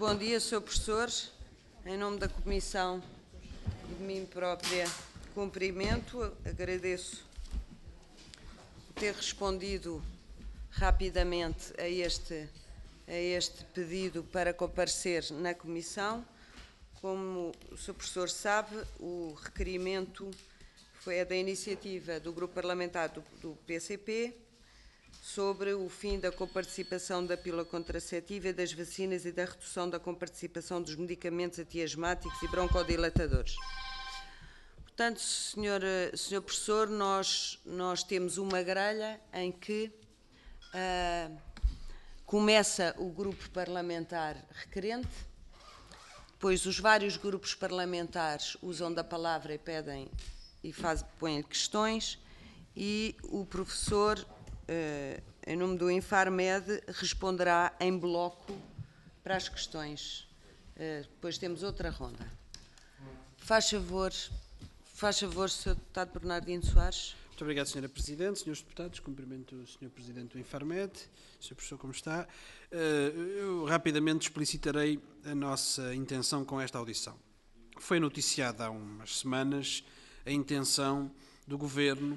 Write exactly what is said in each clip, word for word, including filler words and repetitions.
Bom dia, senhor Professor. Em nome da Comissão e de mim própria, cumprimento. Agradeço ter respondido rapidamente a este, a este pedido para comparecer na Comissão. Como o senhor Professor sabe, o requerimento foi da iniciativa do Grupo Parlamentar do, do P C P sobre o fim da coparticipação da pílula contraceptiva e das vacinas e da redução da coparticipação dos medicamentos antiasmáticos e broncodilatadores. Portanto, senhor, senhor Professor, nós, nós temos uma grelha em que uh, começa o grupo parlamentar requerente, depois os vários grupos parlamentares usam da palavra e pedem e fazem, põem questões, e o professor, uh, em nome do Infarmed, responderá em bloco para as questões. Uh, depois temos outra ronda. Faz favor, faz favor, senhor Deputado Bernardino Soares. Muito obrigado, senhora Presidente. Senhores Deputados, cumprimento o senhor Presidente do Infarmed. senhor Professor, como está? Eu rapidamente explicitarei a nossa intenção com esta audição. Foi noticiada há umas semanas a intenção do Governo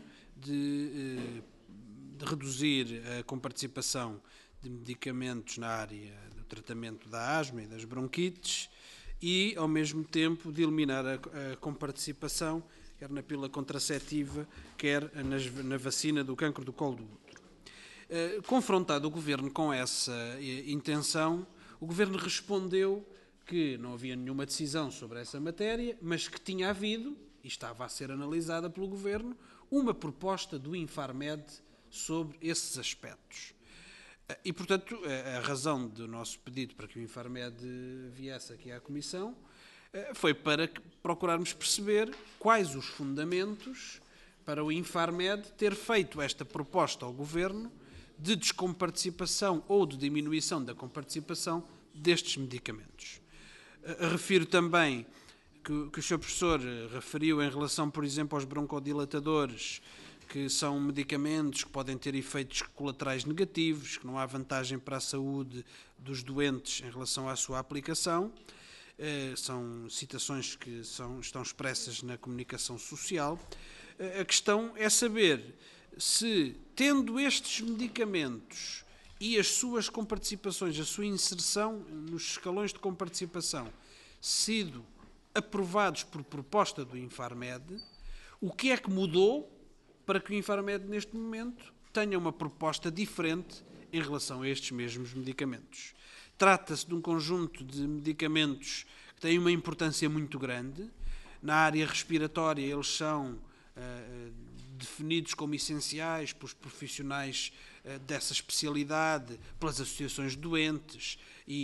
de, de reduzir a comparticipação de medicamentos na área do tratamento da asma e das bronquites e, ao mesmo tempo, de eliminar a, a comparticipação quer na pílula contraceptiva, quer nas, na vacina do cancro do colo do útero. Eh, confrontado o Governo com essa eh, intenção, o Governo respondeu que não havia nenhuma decisão sobre essa matéria, mas que tinha havido, e estava a ser analisada pelo Governo, uma proposta do Infarmed sobre esses aspectos. Eh, e, portanto, a, a razão do nosso pedido para que o Infarmed viesse aqui à Comissão foi para procurarmos perceber quais os fundamentos para o Infarmed ter feito esta proposta ao Governo de descomparticipação ou de diminuição da comparticipação destes medicamentos. Refiro também que, que o senhor Professor referiu em relação, por exemplo, aos broncodilatadores, que são medicamentos que podem ter efeitos colaterais negativos, que não há vantagem para a saúde dos doentes em relação à sua aplicação. Uh, são citações que são, estão expressas na comunicação social. Uh, a questão é saber se, tendo estes medicamentos e as suas comparticipações, a sua inserção nos escalões de comparticipação, sido aprovados por proposta do Infarmed, o que é que mudou para que o Infarmed, neste momento, tenha uma proposta diferente em relação a estes mesmos medicamentos. Trata-se de um conjunto de medicamentos que têm uma importância muito grande. Na área respiratória, eles são uh, definidos como essenciais pelos profissionais uh, dessa especialidade, pelas associações de doentes,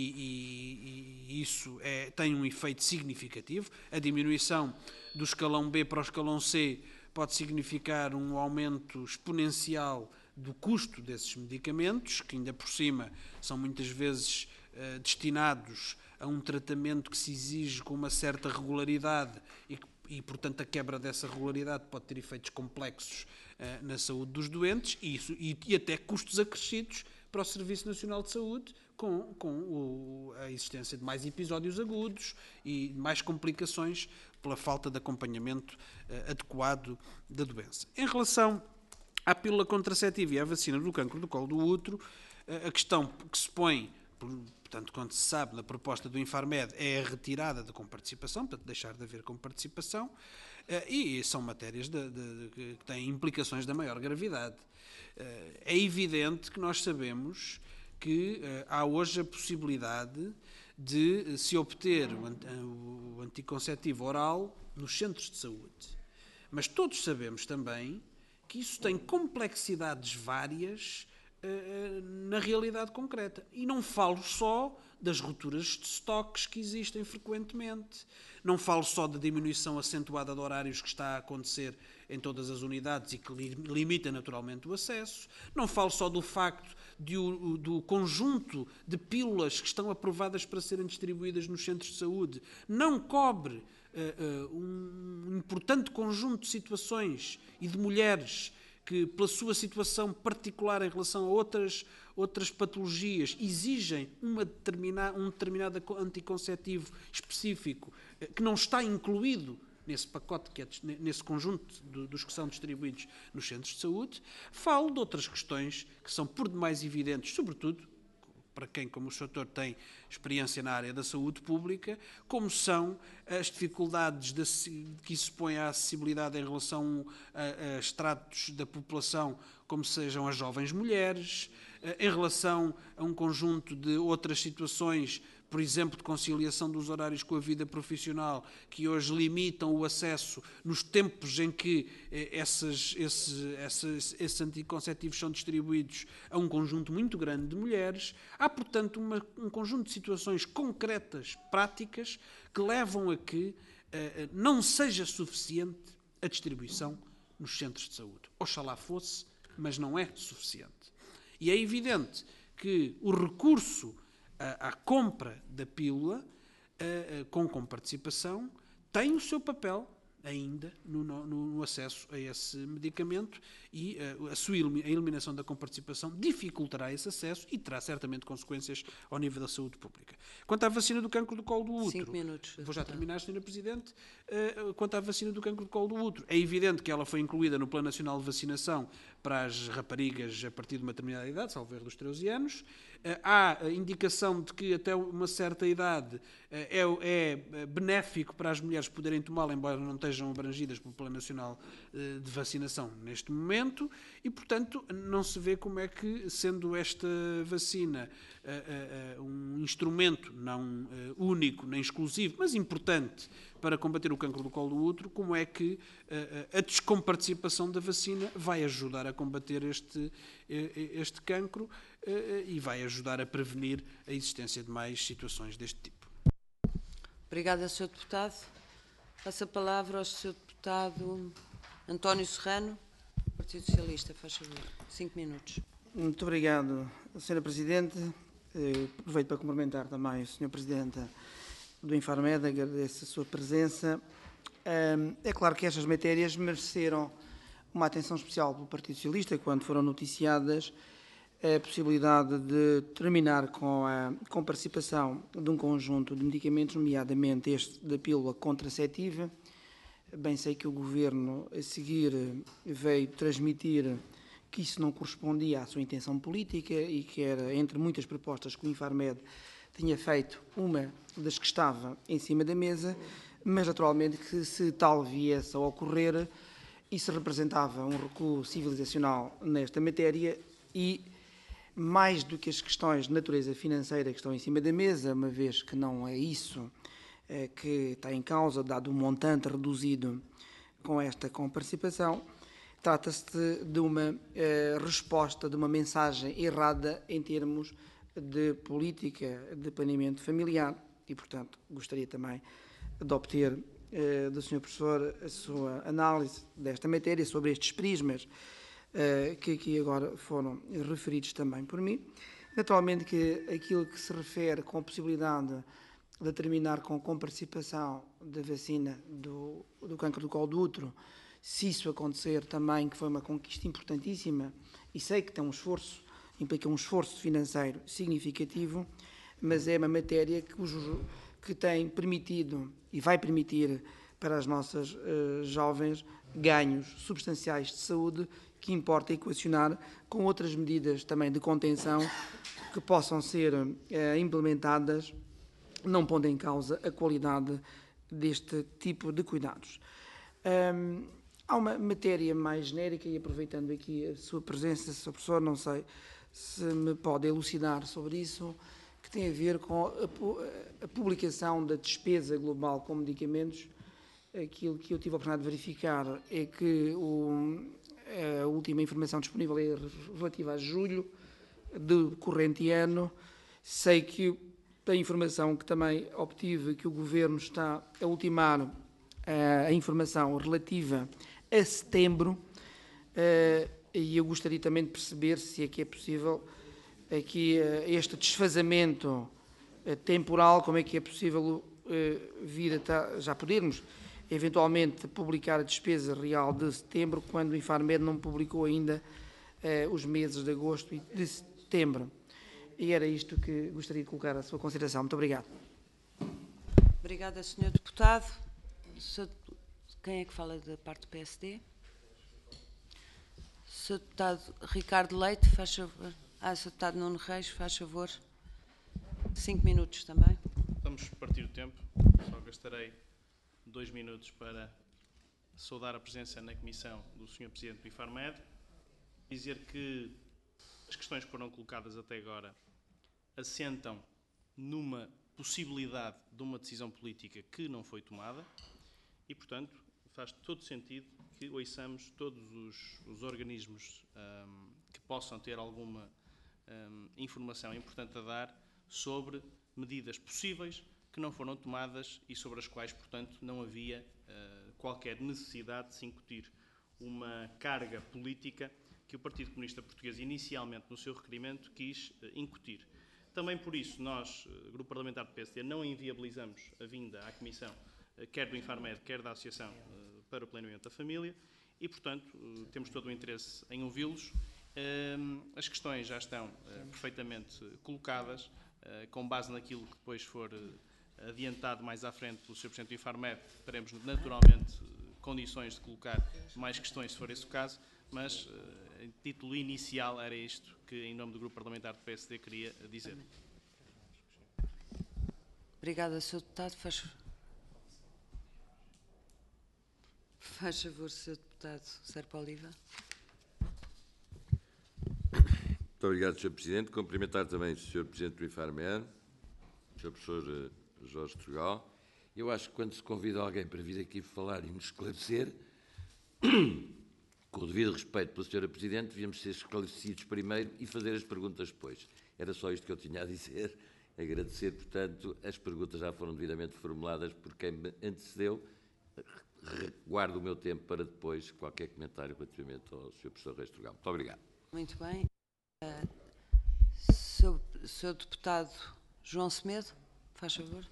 e, e, e isso é, tem um efeito significativo. A diminuição do escalão B para o escalão C pode significar um aumento exponencial do custo desses medicamentos, que ainda por cima são muitas vezes uh, destinados a um tratamento que se exige com uma certa regularidade e, e portanto, a quebra dessa regularidade pode ter efeitos complexos uh, na saúde dos doentes e, isso, e, e até custos acrescidos para o Serviço Nacional de Saúde, com, com o, a existência de mais episódios agudos e mais complicações pela falta de acompanhamento uh, adequado da doença. Em relação à pílula contraceptiva e à vacina do cancro do colo do útero, a questão que se põe, portanto, quando se sabe na proposta do Infarmed, é a retirada da comparticipação, portanto, deixar de haver comparticipação, e são matérias de, de, de, que têm implicações da maior gravidade. É evidente que nós sabemos que há hoje a possibilidade de se obter o anticonceptivo oral nos centros de saúde. Mas todos sabemos também que isso tem complexidades várias uh, na realidade concreta. E não falo só das rupturas de estoques que existem frequentemente, não falo só da diminuição acentuada de horários que está a acontecer em todas as unidades e que li limita naturalmente o acesso, não falo só do facto de o, do conjunto de pílulas que estão aprovadas para serem distribuídas nos centros de saúde, não cobre uh, uh, um importante conjunto de situações e de mulheres que, pela sua situação particular em relação a outras, outras patologias, exigem uma determinada, um determinado anticonceptivo específico que não está incluído nesse pacote, que é, nesse conjunto do, dos que são distribuídos nos centros de saúde. Falo de outras questões que são por demais evidentes, sobretudo para quem, como o senhor doutor, tem experiência na área da saúde pública, como são as dificuldades de, que isso põe à acessibilidade em relação a, a estratos da população, como sejam as jovens mulheres, em relação a um conjunto de outras situações, por exemplo, de conciliação dos horários com a vida profissional, que hoje limitam o acesso nos tempos em que esses, esses, esses, esses anticonceptivos são distribuídos a um conjunto muito grande de mulheres. Há, portanto, uma, um conjunto de situações concretas, práticas, que levam a que uh, não seja suficiente a distribuição nos centros de saúde. Oxalá fosse, mas não é suficiente. E é evidente que o recurso à compra da pílula com comparticipação tem o seu papel ainda no, no, no acesso a esse medicamento e a sua a eliminação da comparticipação dificultará esse acesso e terá certamente consequências ao nível da saúde pública. Quanto à vacina do cancro do colo do útero, Cinco minutos, vou já terminar, senhora Presidente, quanto à vacina do cancro do colo do útero, é evidente que ela foi incluída no Plano Nacional de Vacinação para as raparigas a partir de uma determinada idade, salvo erro dos treze anos. Há a indicação de que até uma certa idade é, é benéfico para as mulheres poderem tomá-la, embora não estejam abrangidas pelo Plano Nacional de Vacinação neste momento, e, portanto, não se vê como é que, sendo esta vacina uh, uh, um instrumento não uh, único nem exclusivo, mas importante para combater o cancro do colo do útero, como é que uh, a descomparticipação da vacina vai ajudar a combater este, este cancro uh, e vai ajudar a prevenir a existência de mais situações deste tipo. Obrigada, senhor Deputado. Passo a palavra ao senhor Deputado António Serrano, Partido Socialista, faz favor. Cinco minutos. Muito obrigado, senhora Presidente. Eh, aproveito para cumprimentar também o senhor Presidente do Infarmed, agradeço a sua presença. Eh, é claro que estas matérias mereceram uma atenção especial pelo Partido Socialista quando foram noticiadas a possibilidade de terminar com a com participação de um conjunto de medicamentos, nomeadamente este da pílula contraceptiva. Bem sei que o Governo, a seguir, veio transmitir que isso não correspondia à sua intenção política e que era, entre muitas propostas que o Infarmed tinha feito, uma das que estava em cima da mesa, mas naturalmente que se tal viesse a ocorrer, isso representava um recuo civilizacional nesta matéria e, mais do que as questões de natureza financeira que estão em cima da mesa, uma vez que não é isso é, que está em causa, dado o montante reduzido com esta comparticipação, trata-se de, de uma eh, resposta, de uma mensagem errada em termos de política de planeamento familiar e, portanto, gostaria também de obter eh, do senhor Professor a sua análise desta matéria sobre estes prismas Uh, que aqui agora foram referidos também por mim. Naturalmente que aquilo que se refere com a possibilidade de terminar com comparticipação da vacina do, do cancro do colo do útero, se isso acontecer também, que foi uma conquista importantíssima, e sei que tem um esforço, implica um esforço financeiro significativo, mas é uma matéria que, os, que tem permitido e vai permitir para as nossas uh, jovens ganhos substanciais de saúde que importa equacionar com outras medidas também de contenção que possam ser eh, implementadas, não pondo em causa a qualidade deste tipo de cuidados. Um, há uma matéria mais genérica, e aproveitando aqui a sua presença, senhor Professor, não sei se me pode elucidar sobre isso, que tem a ver com a, a publicação da despesa global com medicamentos. Aquilo que eu tive a oportunidade de verificar é que o a última informação disponível é relativa a julho do corrente ano. Sei que a informação que também obtive que o Governo está a ultimar a informação relativa a setembro, e eu gostaria também de perceber se é que é possível aqui este desfazamento temporal, como é que é possível vir a já podermos eventualmente publicar a despesa real de setembro, quando o Infarmed não publicou ainda eh, os meses de agosto e de setembro. E era isto que gostaria de colocar à sua consideração. Muito obrigado. Obrigada, senhor Deputado. Senhor, quem é que fala da parte do P S D? senhor Deputado Ricardo Leite, faz favor. Ah, senhor Deputado Nuno Reis, faz favor. Cinco minutos também. Vamos partir o tempo. Só gastarei dois minutos para saudar a presença na Comissão do senhor Presidente do Infarmed. Dizer que as questões que foram colocadas até agora assentam numa possibilidade de uma decisão política que não foi tomada e, portanto, faz todo sentido que ouçamos todos os, os organismos um, que possam ter alguma um, informação importante a dar sobre medidas possíveis que não foram tomadas e sobre as quais, portanto, não havia uh, qualquer necessidade de se incutir uma carga política que o Partido Comunista Português inicialmente no seu requerimento quis uh, incutir. Também por isso nós, uh, Grupo Parlamentar do P S D, não inviabilizamos a vinda à Comissão, uh, quer do Infarmed, quer da Associação uh, para o Planeamento da Família e, portanto, uh, temos todo o interesse em ouvi-los. Uh, as questões já estão uh, perfeitamente uh, colocadas, uh, com base naquilo que depois for uh, adiantado mais à frente pelo senhor Presidente do Infarmed, teremos naturalmente uh, condições de colocar mais questões, se for esse o caso, mas, uh, em título inicial, era isto que, em nome do Grupo Parlamentar do P S D, queria dizer. Obrigada, senhor Deputado. Faz, Faz favor, senhor Deputado Serpa Oliva. Muito obrigado, senhor Presidente. Cumprimentar também o senhor Presidente do Infarmed, o senhor Professor Jorge Trugal. Eu acho que quando se convida alguém para vir aqui falar e nos esclarecer, com o devido respeito pela senhora Presidente, devíamos ser esclarecidos primeiro e fazer as perguntas depois. Era só isto que eu tinha a dizer. Agradecer, portanto, as perguntas já foram devidamente formuladas por quem me antecedeu. Guardo o meu tempo para depois qualquer comentário relativamente ao senhor Professor Reis Trugal. Muito obrigado. Muito bem. Uh, senhor, senhor Deputado João Semedo, faz favor.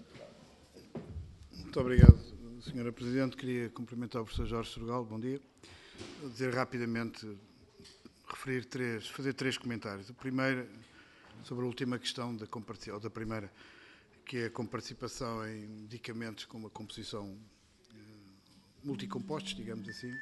Muito obrigado, senhora Presidente. Queria cumprimentar o professor Jorge Trugal. Bom dia. Vou dizer rapidamente, referir três, fazer três comentários. O primeiro, sobre a última questão da comparticipação, ou da primeira, que é a comparticipação em medicamentos com uma composição eh, multicompostos, digamos assim.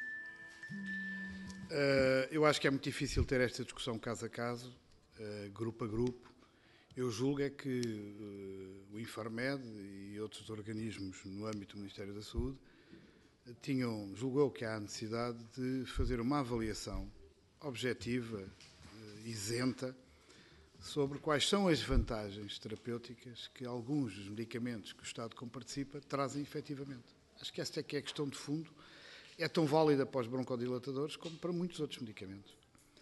Uh, eu acho que é muito difícil ter esta discussão caso a caso, uh, grupo a grupo. Eu julgo é que uh, o Infarmed e outros organismos no âmbito do Ministério da Saúde uh, tinham, julgou que há necessidade de fazer uma avaliação objetiva, uh, isenta, sobre quais são as vantagens terapêuticas que alguns dos medicamentos que o Estado comparticipa trazem efetivamente. Acho que esta é que é a questão de fundo. É tão válida para os broncodilatadores como para muitos outros medicamentos.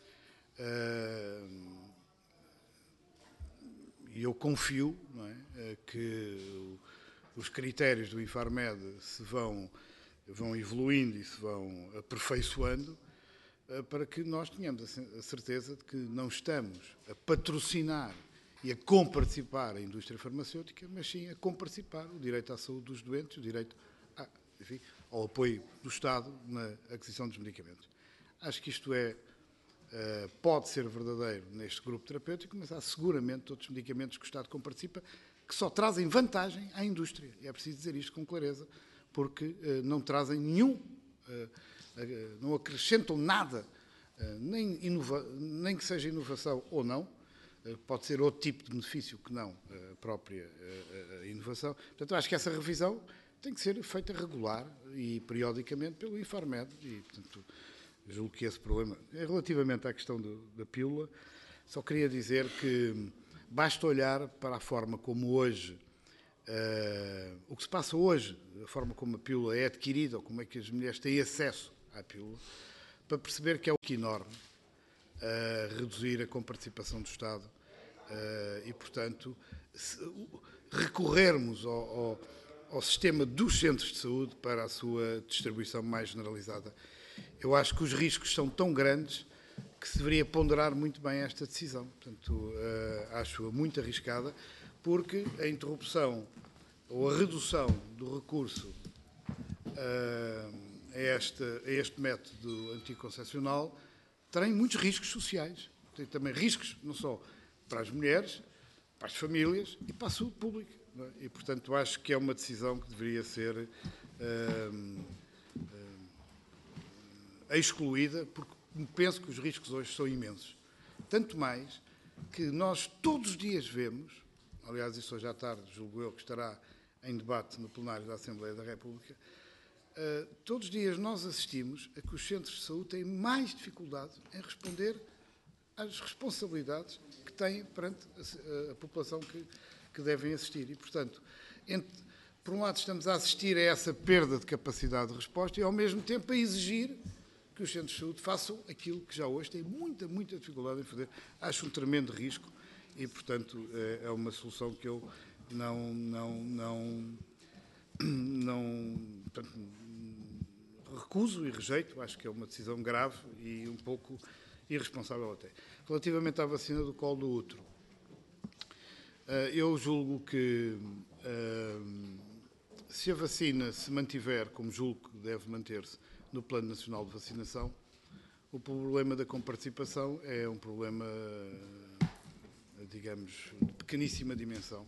E eu confio, não é, que os critérios do Infarmed se vão, vão evoluindo e se vão aperfeiçoando para que nós tenhamos a certeza de que não estamos a patrocinar e a comparticipar a indústria farmacêutica, mas sim a comparticipar o direito à saúde dos doentes, o direito a, enfim, ao apoio do Estado na aquisição dos medicamentos. Acho que isto é, pode ser verdadeiro neste grupo terapêutico, mas há seguramente outros medicamentos que o Estado comparticipa que só trazem vantagem à indústria. E é preciso dizer isto com clareza, porque não trazem nenhum, não acrescentam nada, nem, inova, nem que seja inovação ou não, pode ser outro tipo de benefício que não a própria inovação. Portanto, eu acho que essa revisão tem que ser feita regular e periodicamente pelo Infarmed e, portanto, julgo que esse problema, relativamente à questão do, da pílula, só queria dizer que basta olhar para a forma como hoje, uh, o que se passa hoje, a forma como a pílula é adquirida ou como é que as mulheres têm acesso à pílula, para perceber que é um risco enorme uh, reduzir a comparticipação do Estado uh, e, portanto, se, uh, recorrermos ao, ao ao sistema dos centros de saúde para a sua distribuição mais generalizada. Eu acho que os riscos são tão grandes que se deveria ponderar muito bem esta decisão. Portanto, uh, acho-a muito arriscada, porque a interrupção ou a redução do recurso uh, a este, a este método anticoncepcional tem muitos riscos sociais. Tem também riscos não só para as mulheres, para as famílias e para a saúde pública. Não é? E, portanto, acho que é uma decisão que deveria ser hum, hum, excluída, porque penso que os riscos hoje são imensos. Tanto mais que nós todos os dias vemos, aliás, isso hoje à tarde, julgo eu, que estará em debate no plenário da Assembleia da República, uh, todos os dias nós assistimos a que os centros de saúde têm mais dificuldade em responder às responsabilidades que têm perante a, a população que, que devem assistir. E, portanto, entre, por um lado estamos a assistir a essa perda de capacidade de resposta e, ao mesmo tempo, a exigir que os centros de saúde façam aquilo que já hoje têm muita, muita dificuldade em fazer. Acho um tremendo risco e, portanto, é uma solução que eu não, não, não, não portanto, recuso e rejeito. Acho que é uma decisão grave e um pouco irresponsável até. Relativamente à vacina do colo do útero, eu julgo que se a vacina se mantiver, como julgo que deve manter-se, no Plano Nacional de Vacinação, o problema da comparticipação é um problema, digamos, de pequeníssima dimensão.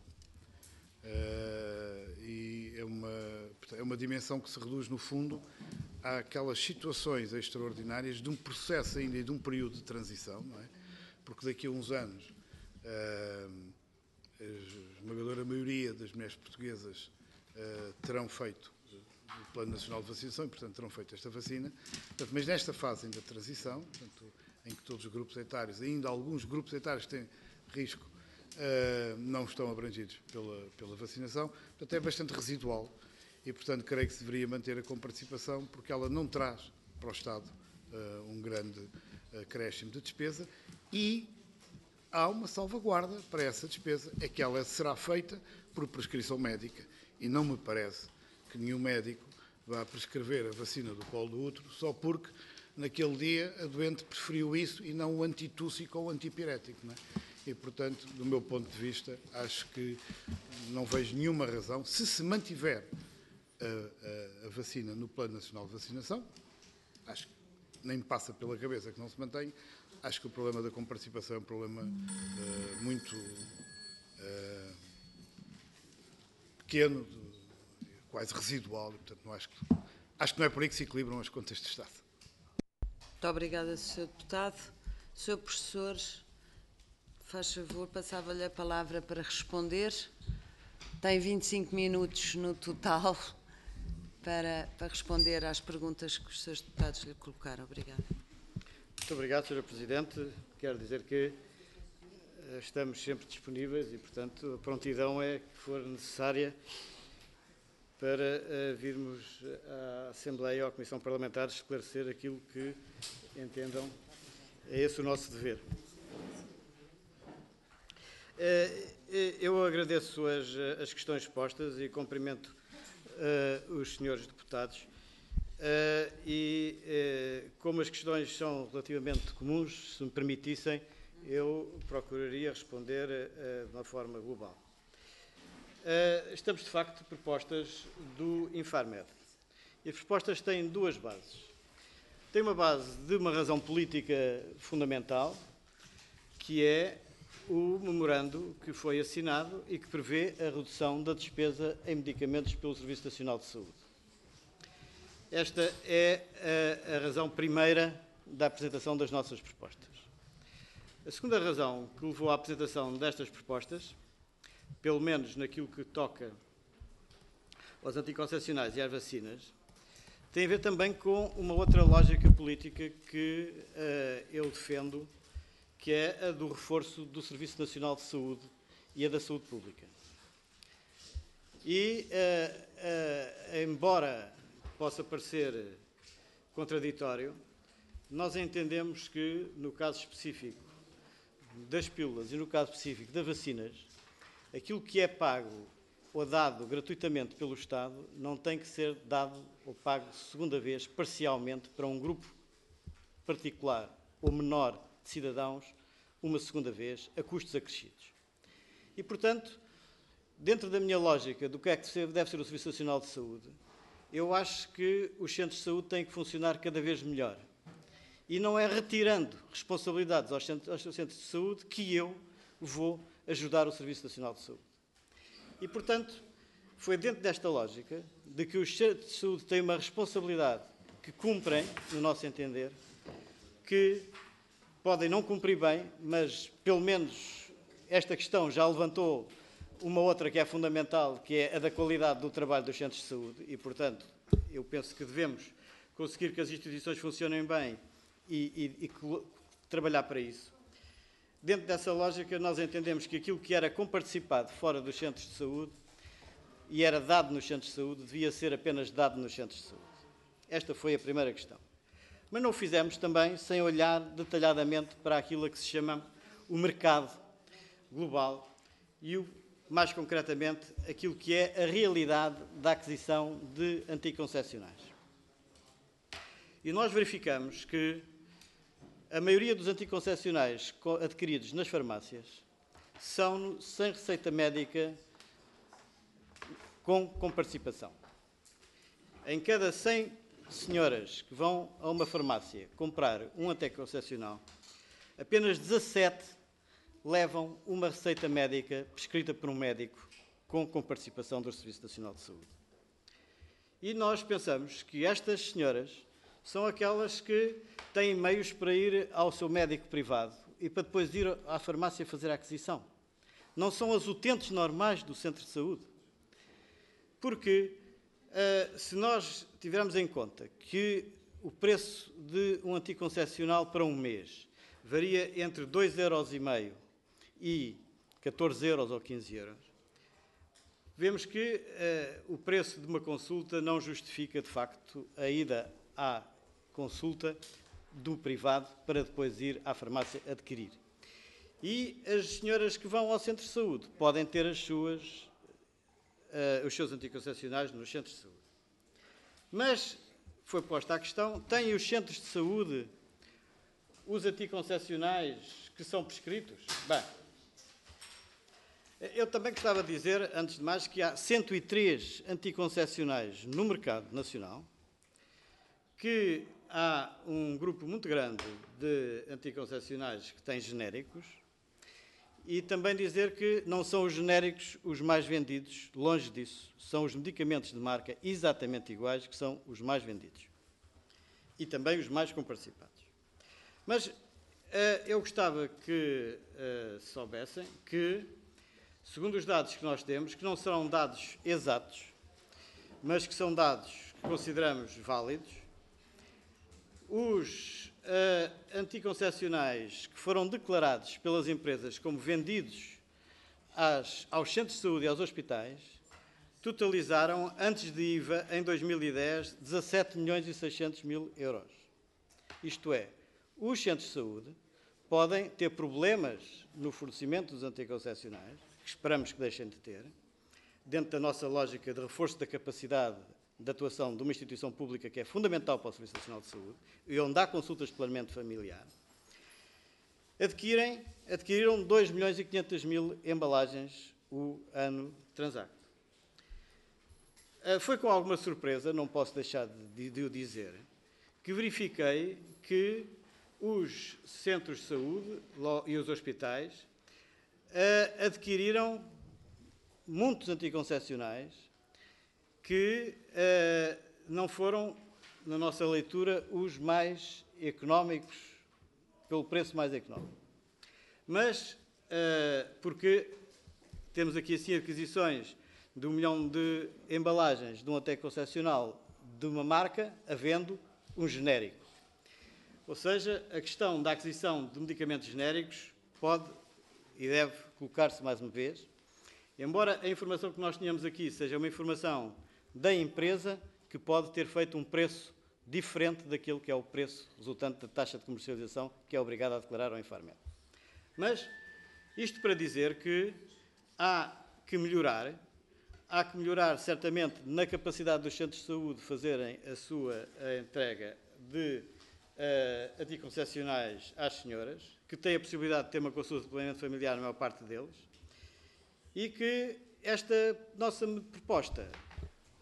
Uh, e é uma, é uma dimensão que se reduz, no fundo, àquelas situações extraordinárias de um processo ainda e de um período de transição, não é? Porque daqui a uns anos uh, a esmagadora maioria das mulheres portuguesas uh, terão feito o Plano Nacional de Vacinação e, portanto, terão feito esta vacina. Portanto, mas nesta fase ainda de transição, portanto, em que todos os grupos etários, ainda alguns grupos etários que têm risco, uh, não estão abrangidos pela, pela vacinação, portanto, é bastante residual e, portanto, creio que se deveria manter a comparticipação, porque ela não traz para o Estado uh, um grande acréscimo de despesa e há uma salvaguarda para essa despesa, é que ela será feita por prescrição médica e não me parece que nenhum médico vá prescrever a vacina do colo do útero só porque naquele dia a doente preferiu isso e não o antitússico ou o antipirético. Não é? E, portanto, do meu ponto de vista, acho que não vejo nenhuma razão, se se mantiver a, a, a vacina no Plano Nacional de Vacinação, acho que nem me passa pela cabeça que não se mantém, acho que o problema da comparticipação é um problema uh, muito uh, pequeno, quase residual, e, portanto, não acho, que, acho que não é por aí que se equilibram as contas de Estado. Muito obrigada, senhor Deputado. senhor Professor, faz favor, passava-lhe a palavra para responder. Tem vinte e cinco minutos no total para, para responder às perguntas que os senhores deputados lhe colocaram. Obrigada. Muito obrigado, senhora Presidente. Quero dizer que estamos sempre disponíveis e, portanto, a prontidão é que for necessária para uh, virmos à Assembleia ou à Comissão Parlamentar esclarecer aquilo que entendam. É esse o nosso dever. Uh, eu agradeço as, as questões postas e cumprimento uh, os senhores deputados. Uh, e, uh, como as questões são relativamente comuns, se me permitissem, eu procuraria responder uh, de uma forma global. Uh, estamos, de facto, propostas do Infarmed. E as propostas têm duas bases. Tem uma base de uma razão política fundamental, que é o memorando que foi assinado e que prevê a redução da despesa em medicamentos pelo Serviço Nacional de Saúde. Esta é a, a razão primeira da apresentação das nossas propostas. A segunda razão que levou à apresentação destas propostas, pelo menos naquilo que toca aos anticoncepcionais e às vacinas, tem a ver também com uma outra lógica política que uh, eu defendo, que é a do reforço do Serviço Nacional de Saúde e a da saúde pública. E, uh, uh, embora possa parecer contraditório, nós entendemos que, no caso específico das pílulas e no caso específico das vacinas, aquilo que é pago ou dado gratuitamente pelo Estado não tem que ser dado ou pago segunda vez, parcialmente, para um grupo particular ou menor de cidadãos, uma segunda vez, a custos acrescidos. E, portanto, dentro da minha lógica do que é que deve ser o Serviço Nacional de Saúde, eu acho que os centros de saúde têm que funcionar cada vez melhor. E não é retirando responsabilidades aos centros, aos centros de saúde que eu vou ajudar o Serviço Nacional de Saúde. E, portanto, foi dentro desta lógica de que os centros de saúde têm uma responsabilidade que cumprem, no nosso entender, que podem não cumprir bem, mas pelo menos esta questão já levantou uma outra que é fundamental, que é a da qualidade do trabalho dos centros de saúde e, portanto, eu penso que devemos conseguir que as instituições funcionem bem e, e, e trabalhar para isso. Dentro dessa lógica, nós entendemos que aquilo que era comparticipado fora dos centros de saúde e era dado nos centros de saúde, devia ser apenas dado nos centros de saúde. Esta foi a primeira questão. Mas não o fizemos também sem olhar detalhadamente para aquilo a que se chama o mercado global e, o, mais concretamente, aquilo que é a realidade da aquisição de anticoncepcionais. E nós verificamos que a maioria dos anticoncepcionais adquiridos nas farmácias são sem receita médica com, com participação. Em cada cem senhoras que vão a uma farmácia comprar um anticoncepcional, apenas dezassete levam uma receita médica prescrita por um médico com, com participação do Serviço Nacional de Saúde. E nós pensamos que estas senhoras são aquelas que têm meios para ir ao seu médico privado e para depois ir à farmácia fazer a aquisição. Não são as utentes normais do centro de saúde. Porque, uh, se nós tivermos em conta que o preço de um anticoncepcional para um mês varia entre dois euros e meio e catorze euros ou quinze euros, vemos que uh, o preço de uma consulta não justifica, de facto, a ida à consulta do privado para depois ir à farmácia adquirir. E as senhoras que vão ao centro de saúde podem ter as suas, uh, os seus anticoncepcionais nos centros de saúde. Mas foi posta a questão, têm os centros de saúde os anticoncepcionais que são prescritos? Bem, eu também gostava de dizer, antes de mais, que há cento e três anticoncepcionais no mercado nacional, que há um grupo muito grande de anticoncepcionais que têm genéricos e também dizer que não são os genéricos os mais vendidos, longe disso, são os medicamentos de marca exatamente iguais que são os mais vendidos e também os mais comparticipados. Mas uh, eu gostava que uh, soubessem que, segundo os dados que nós temos, que não serão dados exatos, mas que são dados que consideramos válidos, os uh, anticoncepcionais que foram declarados pelas empresas como vendidos às, aos centros de saúde e aos hospitais totalizaram, antes de I V A, em dois mil e dez, dezassete milhões e seiscentos mil euros. Isto é, os centros de saúde podem ter problemas no fornecimento dos anticoncepcionais, que esperamos que deixem de ter, dentro da nossa lógica de reforço da capacidade de atuação de uma instituição pública que é fundamental para o Serviço Nacional de Saúde e onde há consultas de planeamento familiar, adquirem, adquiriram dois milhões e quinhentos mil embalagens o ano transacto. Foi com alguma surpresa, não posso deixar de, de o dizer, que verifiquei que os centros de saúde e os hospitais uh, adquiriram muitos anticoncepcionais que uh, não foram, na nossa leitura, os mais económicos, pelo preço mais económico. Mas, uh, porque temos aqui assim aquisições de um milhão de embalagens de um anticoncepcional de uma marca, havendo um genérico. Ou seja, a questão da aquisição de medicamentos genéricos pode e deve colocar-se mais uma vez, embora a informação que nós tínhamos aqui seja uma informação da empresa que pode ter feito um preço diferente daquilo que é o preço resultante da taxa de comercialização que é obrigada a declarar ao Infarmed. Mas isto para dizer que há que melhorar, há que melhorar certamente na capacidade dos centros de saúde fazerem a sua a entrega de uh, anticoncepcionais às senhoras, que têm a possibilidade de ter uma consulta de planeamento familiar na maior parte deles, e que esta nossa proposta,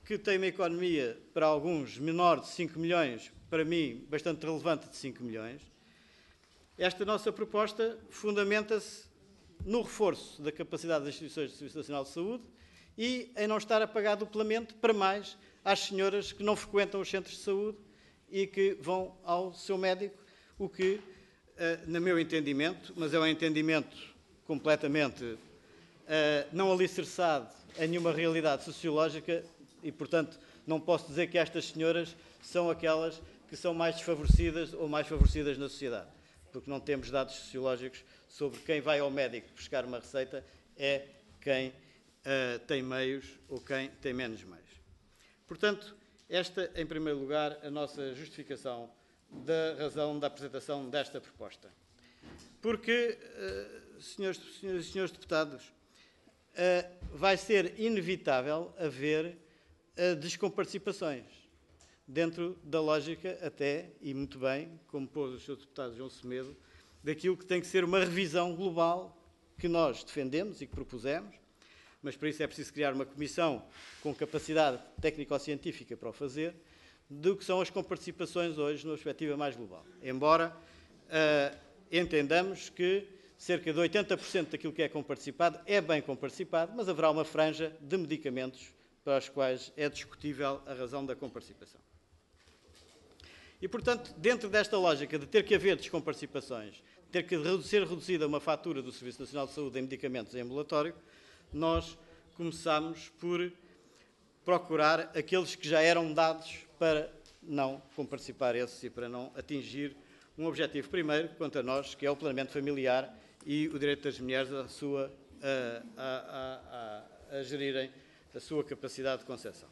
que tem uma economia, para alguns, menor de cinco milhões, para mim, bastante relevante, de cinco milhões, esta nossa proposta fundamenta-se no reforço da capacidade das instituições de Serviço Nacional de Saúde e em não estar a pagar duplamente para mais às senhoras que não frequentam os centros de saúde e que vão ao seu médico, o que, no meu entendimento, mas é um entendimento completamente não alicerçado em nenhuma realidade sociológica e, portanto, não posso dizer que estas senhoras são aquelas que são mais desfavorecidas ou mais favorecidas na sociedade, porque não temos dados sociológicos sobre quem vai ao médico buscar uma receita é quem uh, tem meios ou quem tem menos meios. Portanto, esta, em primeiro lugar, a nossa justificação da razão da apresentação desta proposta. Porque, uh, senhores, senhores e senhores deputados, uh, vai ser inevitável haver uh, descomparticipações, dentro da lógica até, e muito bem, como pôs o senhor deputado João Semedo, daquilo que tem que ser uma revisão global que nós defendemos e que propusemos, mas para isso é preciso criar uma comissão com capacidade técnico-científica para o fazer, do que são as comparticipações hoje numa perspectiva mais global. Embora uh, entendamos que cerca de oitenta por cento daquilo que é comparticipado é bem comparticipado, mas haverá uma franja de medicamentos para os quais é discutível a razão da comparticipação. E, portanto, dentro desta lógica de ter que haver descomparticipações, ter que ser reduzida uma fatura do Serviço Nacional de Saúde em medicamentos em ambulatório, nós começamos por procurar aqueles que já eram dados para não comparticipar esses e para não atingir um objetivo primeiro, quanto a nós, que é o planeamento familiar e o direito das mulheres a, sua, a, a, a, a gerirem a sua capacidade de concepção.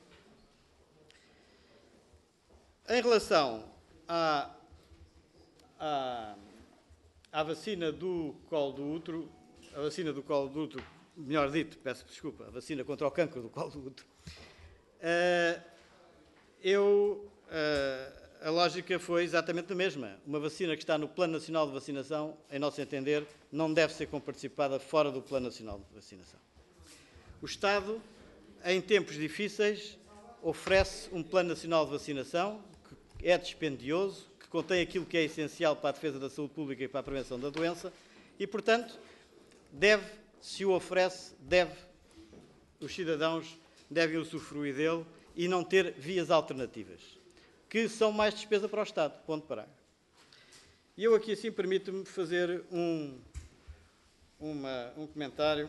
Em relação à, à, à vacina do colo do útero, a vacina do colo do útero, melhor dito, peço desculpa, a vacina contra o cancro do colo do útero, uh, eu, uh, a lógica foi exatamente a mesma. Uma vacina que está no Plano Nacional de Vacinação, em nosso entender, não deve ser comparticipada fora do Plano Nacional de Vacinação. O Estado, em tempos difíceis, oferece um Plano Nacional de Vacinação que é dispendioso, que contém aquilo que é essencial para a defesa da saúde pública e para a prevenção da doença e, portanto, deve, se o oferece, deve, os cidadãos devem usufruir dele e não ter vias alternativas, que são mais despesa para o Estado, ponto parágrafo. E eu aqui, assim, permito-me fazer um, uma, um comentário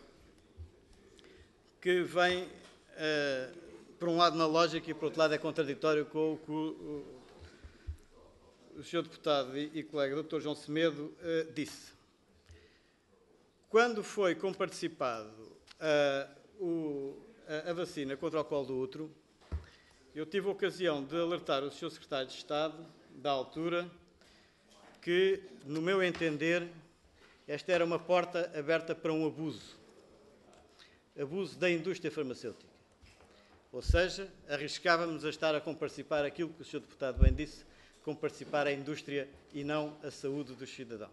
que vem, uh, por um lado, na lógica e, por outro lado, é contraditório com o que o, o senhor deputado e, e colega doutor João Semedo uh, disse. Quando foi comparticipado uh, o, a, a vacina contra o colo do útero, eu tive a ocasião de alertar o senhor secretário de Estado, da altura, que, no meu entender, esta era uma porta aberta para um abuso. Abuso da indústria farmacêutica. Ou seja, arriscávamos a estar a comparticipar aquilo que o senhor deputado bem disse, comparticipar a indústria e não a saúde dos cidadãos.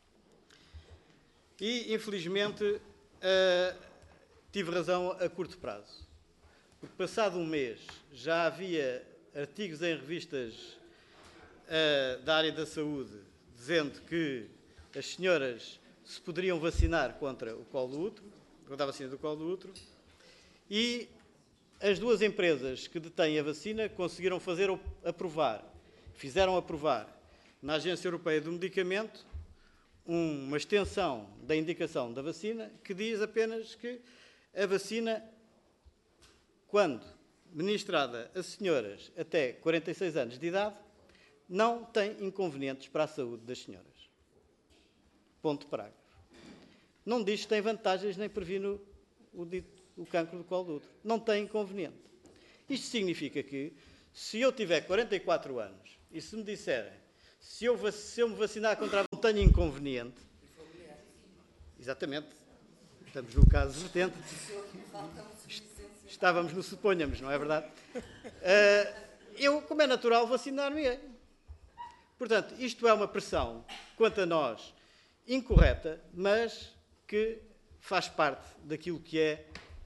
E, infelizmente, uh, tive razão a curto prazo. Porque, passado um mês, já havia artigos em revistas uh, da área da saúde dizendo que as senhoras se poderiam vacinar contra o colo do útero, contra a vacina do colo do útero, e as duas empresas que detêm a vacina conseguiram fazer aprovar, fizeram aprovar na Agência Europeia do Medicamento uma extensão da indicação da vacina que diz apenas que a vacina, quando ministrada a senhoras até quarenta e seis anos de idade, não tem inconvenientes para a saúde das senhoras. Ponto parágrafo. Não diz que tem vantagens nem previne o, o cancro do colo do útero. Não tem inconveniente. Isto significa que, se eu tiver quarenta e quatro anos e se me disserem se eu, se eu me vacinar contra a não tenho inconveniente, exatamente, estamos no caso vertente, estávamos no suponhamos, não é verdade? Uh, eu, como é natural, vacinar-me. Portanto, isto é uma pressão, quanto a nós, incorreta, mas que faz parte daquilo que é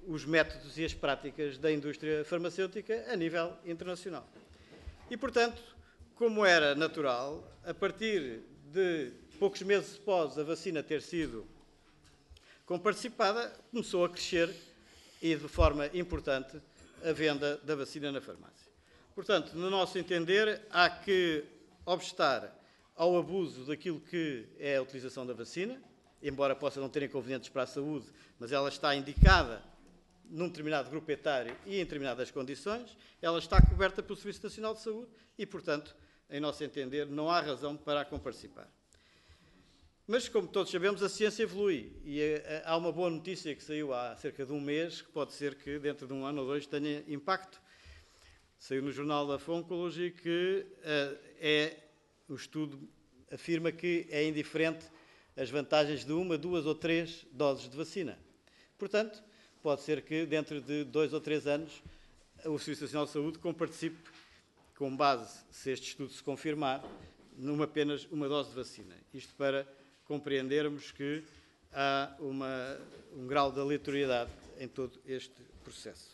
os métodos e as práticas da indústria farmacêutica a nível internacional. E, portanto, como era natural, a partir de poucos meses após a vacina ter sido comparticipada, começou a crescer e de forma importante a venda da vacina na farmácia. Portanto, no nosso entender, há que obstar ao abuso daquilo que é a utilização da vacina, embora possa não ter inconvenientes para a saúde, mas ela está indicada num determinado grupo etário e em determinadas condições, ela está coberta pelo Serviço Nacional de Saúde e, portanto, em nosso entender, não há razão para a comparticipar. Mas, como todos sabemos, a ciência evolui e há uma boa notícia que saiu há cerca de um mês, que pode ser que dentro de um ano ou dois tenha impacto. Saiu no jornal da Oncology que uh, é, o estudo afirma que é indiferente as vantagens de uma, duas ou três doses de vacina. Portanto, pode ser que dentro de dois ou três anos o Serviço Nacional de Saúde comparticipe, com base, se este estudo se confirmar, numa apenas uma dose de vacina. Isto para compreendermos que há uma, um grau de aleatoriedade em todo este processo.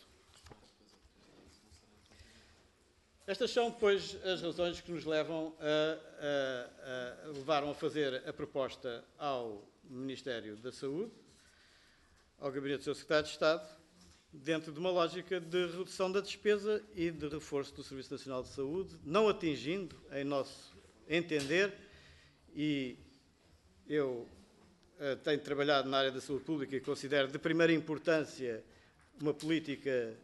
Estas são, pois, as razões que nos levam a, a, a levaram a fazer a proposta ao Ministério da Saúde, ao Gabinete do seu Secretário de Estado, dentro de uma lógica de redução da despesa e de reforço do Serviço Nacional de Saúde, não atingindo, em nosso entender, e eu uh, tenho trabalhado na área da saúde pública e considero de primeira importância uma política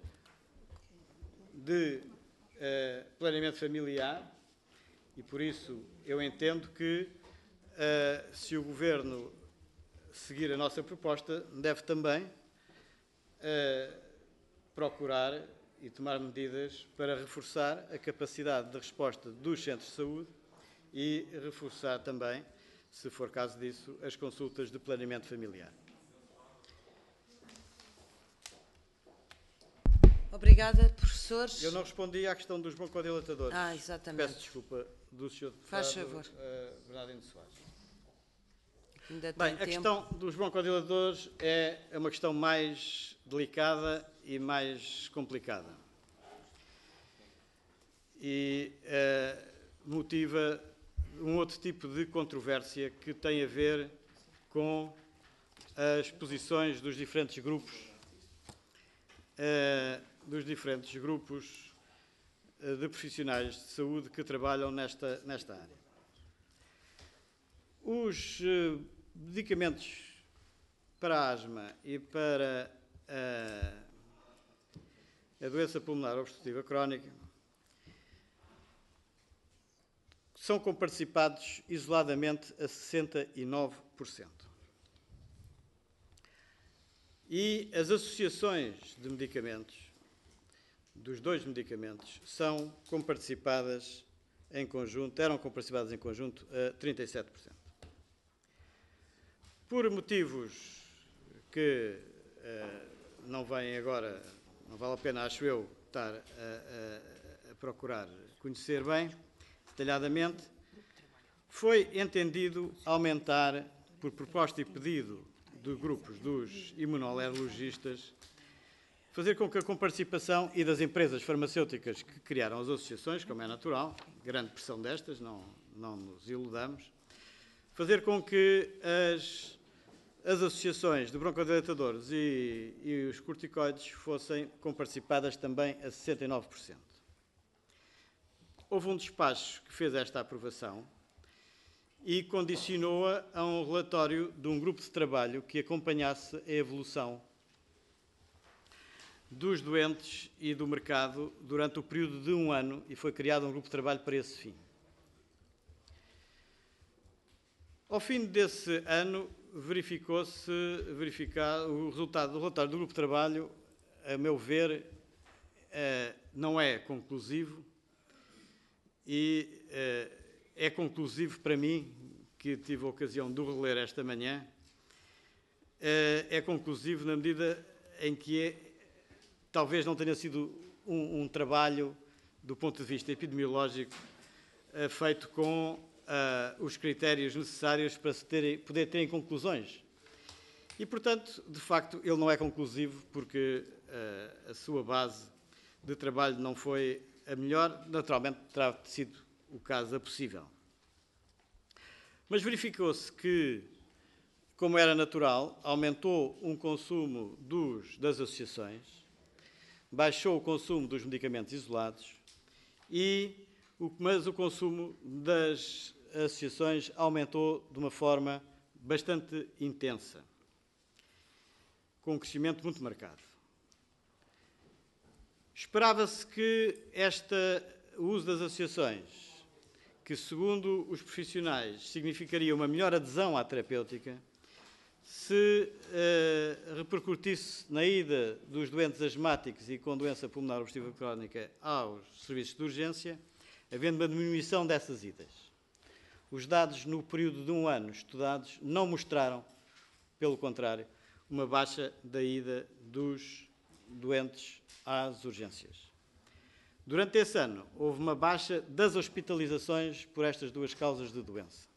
de uh, planeamento familiar e, por isso, eu entendo que, uh, se o Governo seguir a nossa proposta, deve também uh, procurar e tomar medidas para reforçar a capacidade de resposta dos centros de saúde e reforçar também, se for caso disso, as consultas de planeamento familiar. Obrigada, professores. Eu não respondi à questão dos broncodilatadores. Ah, exatamente. Peço desculpa do senhor Deputado Faz favor. uh, Bernardino Soares. Ainda tem Bem, a tempo. questão dos broncodilatadores é uma questão mais delicada e mais complicada. E uh, motiva um outro tipo de controvérsia que tem a ver com as posições dos diferentes grupos, uh, dos diferentes grupos uh, de profissionais de saúde que trabalham nesta, nesta área. Os uh, medicamentos para a asma e para uh, a doença pulmonar obstrutiva crónica são comparticipados isoladamente a sessenta e nove por cento. E as associações de medicamentos, dos dois medicamentos, são comparticipadas em conjunto, eram comparticipadas em conjunto a trinta e sete por cento. Por motivos que uh, não vêm agora, não vale a pena, acho eu, estar a, a, a procurar conhecer bem, detalhadamente, foi entendido aumentar, por proposta e pedido de grupos dos imunoalergologistas, fazer com que a comparticipação e das empresas farmacêuticas que criaram as associações, como é natural, grande pressão destas, não, não nos iludamos, fazer com que as, as associações de broncodilatadores e, e os corticoides fossem comparticipadas também a sessenta e nove por cento. Houve um despacho que fez esta aprovação e condicionou-a a um relatório de um grupo de trabalho que acompanhasse a evolução dos doentes e do mercado durante o período de um ano e foi criado um grupo de trabalho para esse fim. Ao fim desse ano, verificou-se verificar o resultado do relatório do grupo de trabalho, a meu ver, não é conclusivo. E uh, é conclusivo para mim, que tive a ocasião de o reler esta manhã, uh, é conclusivo na medida em que é, talvez não tenha sido um, um trabalho, do ponto de vista epidemiológico, uh, feito com uh, os critérios necessários para se ter, poder ter conclusões. E, portanto, de facto, ele não é conclusivo porque uh, a sua base de trabalho não foi a melhor, naturalmente terá sido o caso a possível. Mas verificou-se que, como era natural, aumentou um consumo dos, das associações, baixou o consumo dos medicamentos isolados, e o, mas o consumo das associações aumentou de uma forma bastante intensa, com um crescimento muito marcado. Esperava-se que esta, o uso das associações, que segundo os profissionais significaria uma melhor adesão à terapêutica, se uh, repercutisse na ida dos doentes asmáticos e com doença pulmonar obstrutiva crónica aos serviços de urgência, havendo uma diminuição dessas idas. Os dados no período de um ano estudados não mostraram, pelo contrário, uma baixa da ida dos doentes às urgências. Durante esse ano, houve uma baixa das hospitalizações por estas duas causas de doença.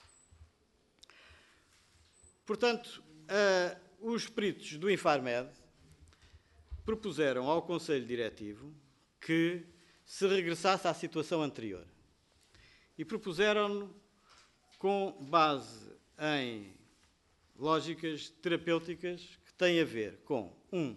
Portanto, uh, os peritos do Infarmed propuseram ao Conselho Diretivo que se regressasse à situação anterior. E propuseram com base em lógicas terapêuticas que têm a ver com, um,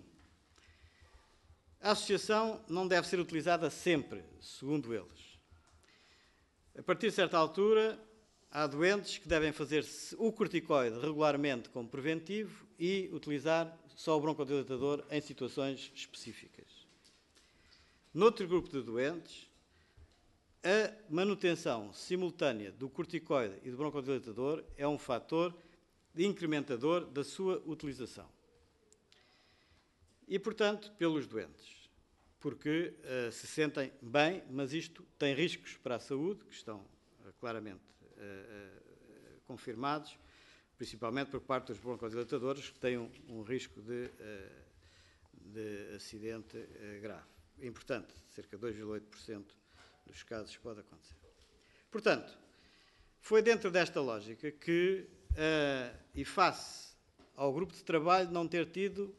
a associação não deve ser utilizada sempre, segundo eles. A partir de certa altura, há doentes que devem fazer o corticoide regularmente como preventivo e utilizar só o broncodilatador em situações específicas. Noutro grupo de doentes, a manutenção simultânea do corticoide e do broncodilatador é um fator incrementador da sua utilização. E, portanto, pelos doentes, porque uh, se sentem bem, mas isto tem riscos para a saúde, que estão uh, claramente uh, uh, confirmados, principalmente por parte dos broncodilatadores, que têm um, um risco de, uh, de acidente uh, grave. Importante, cerca de dois vírgula oito por cento dos casos pode acontecer. Portanto, foi dentro desta lógica que, uh, e face ao grupo de trabalho não ter tido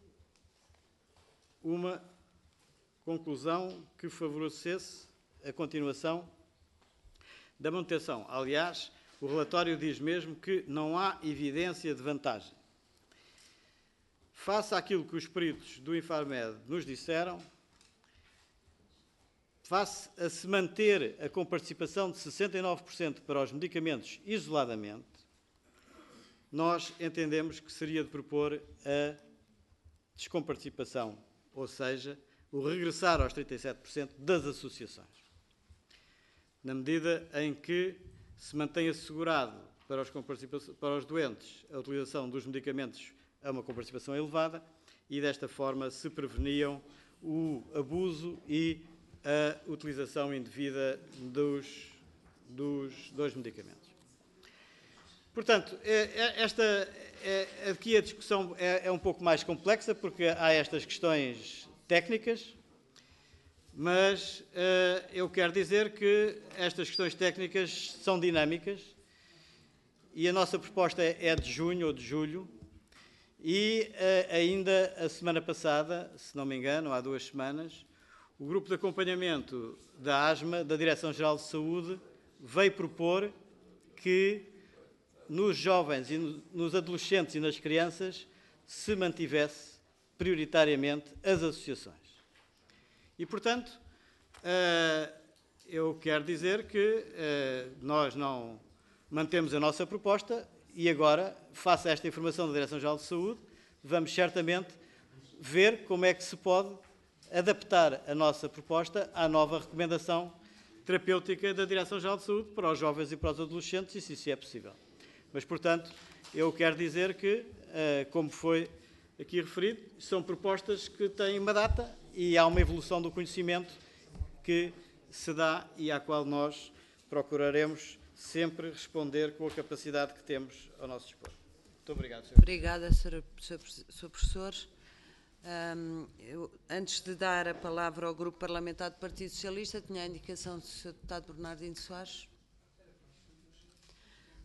uma conclusão que favorecesse a continuação da manutenção. Aliás, o relatório diz mesmo que não há evidência de vantagem. Face àquilo que os peritos do Infarmed nos disseram, face a se manter a comparticipação de sessenta e nove por cento para os medicamentos isoladamente, nós entendemos que seria de propor a descomparticipação, ou seja, o regressar aos trinta e sete por cento das associações, na medida em que se mantém assegurado para os, para os doentes a utilização dos medicamentos a uma comparticipação elevada e, desta forma, se preveniam o abuso e a utilização indevida dos, dos, dos medicamentos. Portanto, esta, aqui a discussão é, é um pouco mais complexa, porque há estas questões técnicas, mas uh, eu quero dizer que estas questões técnicas são dinâmicas e a nossa proposta é de junho ou de julho e uh, ainda a semana passada, se não me engano, há duas semanas, o grupo de acompanhamento da ASMA, da Direção-Geral de Saúde, veio propor que nos jovens, e nos adolescentes e nas crianças se mantivesse prioritariamente as associações. E, portanto, eu quero dizer que nós não mantemos a nossa proposta e agora, face a esta informação da Direção-Geral de Saúde, vamos certamente ver como é que se pode adaptar a nossa proposta à nova recomendação terapêutica da Direção-Geral de Saúde para os jovens e para os adolescentes, e se isso é possível. Mas, portanto, eu quero dizer que, como foi aqui referido, são propostas que têm uma data e há uma evolução do conhecimento que se dá e à qual nós procuraremos sempre responder com a capacidade que temos ao nosso dispor. Muito obrigado, senhor Obrigada, senhor Professor. Um, eu, antes de dar a palavra ao Grupo Parlamentar do Partido Socialista, tinha a indicação do senhor Deputado Bernardino Soares.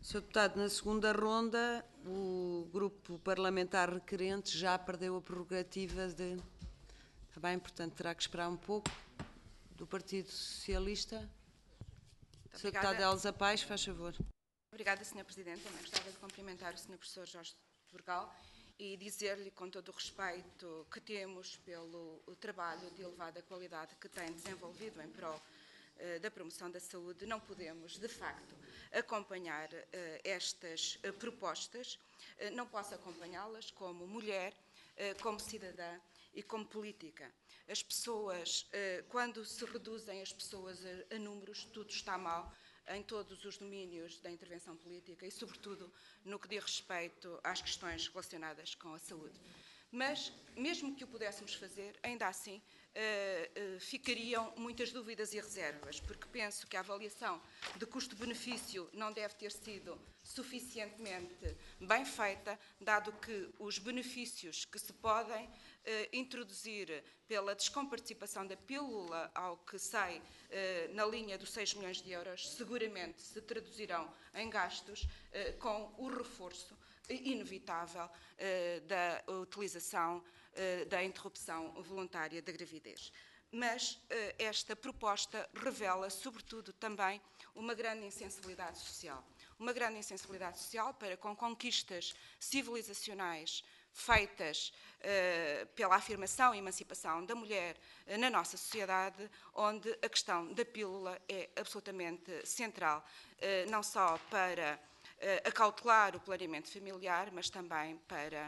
senhor Deputado, na segunda ronda, o grupo parlamentar requerente já perdeu a prerrogativa de... Está bem, portanto, terá que esperar um pouco. Do Partido Socialista. senhor Deputado Elza Paes, faz favor. Obrigada, senhor Presidente. Também gostava de cumprimentar o senhor Professor Jorge Turgal e dizer-lhe, com todo o respeito que temos pelo trabalho de elevada qualidade que tem desenvolvido em prol uh, da promoção da saúde, não podemos, de facto, acompanhar uh, estas uh, propostas. Uh, não posso acompanhá-las como mulher, uh, como cidadã e como política. As pessoas, uh, quando se reduzem as pessoas a, a números, tudo está mal em todos os domínios da intervenção política e, sobretudo, no que diz respeito às questões relacionadas com a saúde. Mas, mesmo que o pudéssemos fazer, ainda assim, uh, uh, ficariam muitas dúvidas e reservas, porque penso que a avaliação de custo-benefício não deve ter sido suficientemente bem feita, dado que os benefícios que se podem Uh, introduzir pela descomparticipação da pílula, ao que sei, uh, na linha dos seis milhões de euros, seguramente se traduzirão em gastos uh, com o reforço inevitável uh, da utilização uh, da interrupção voluntária da gravidez. Mas uh, esta proposta revela, sobretudo, também uma grande insensibilidade social. Uma grande insensibilidade social para com conquistas civilizacionais feitas uh, pela afirmação e emancipação da mulher uh, na nossa sociedade, onde a questão da pílula é absolutamente central, uh, não só para uh, acautelar o planeamento familiar, mas também para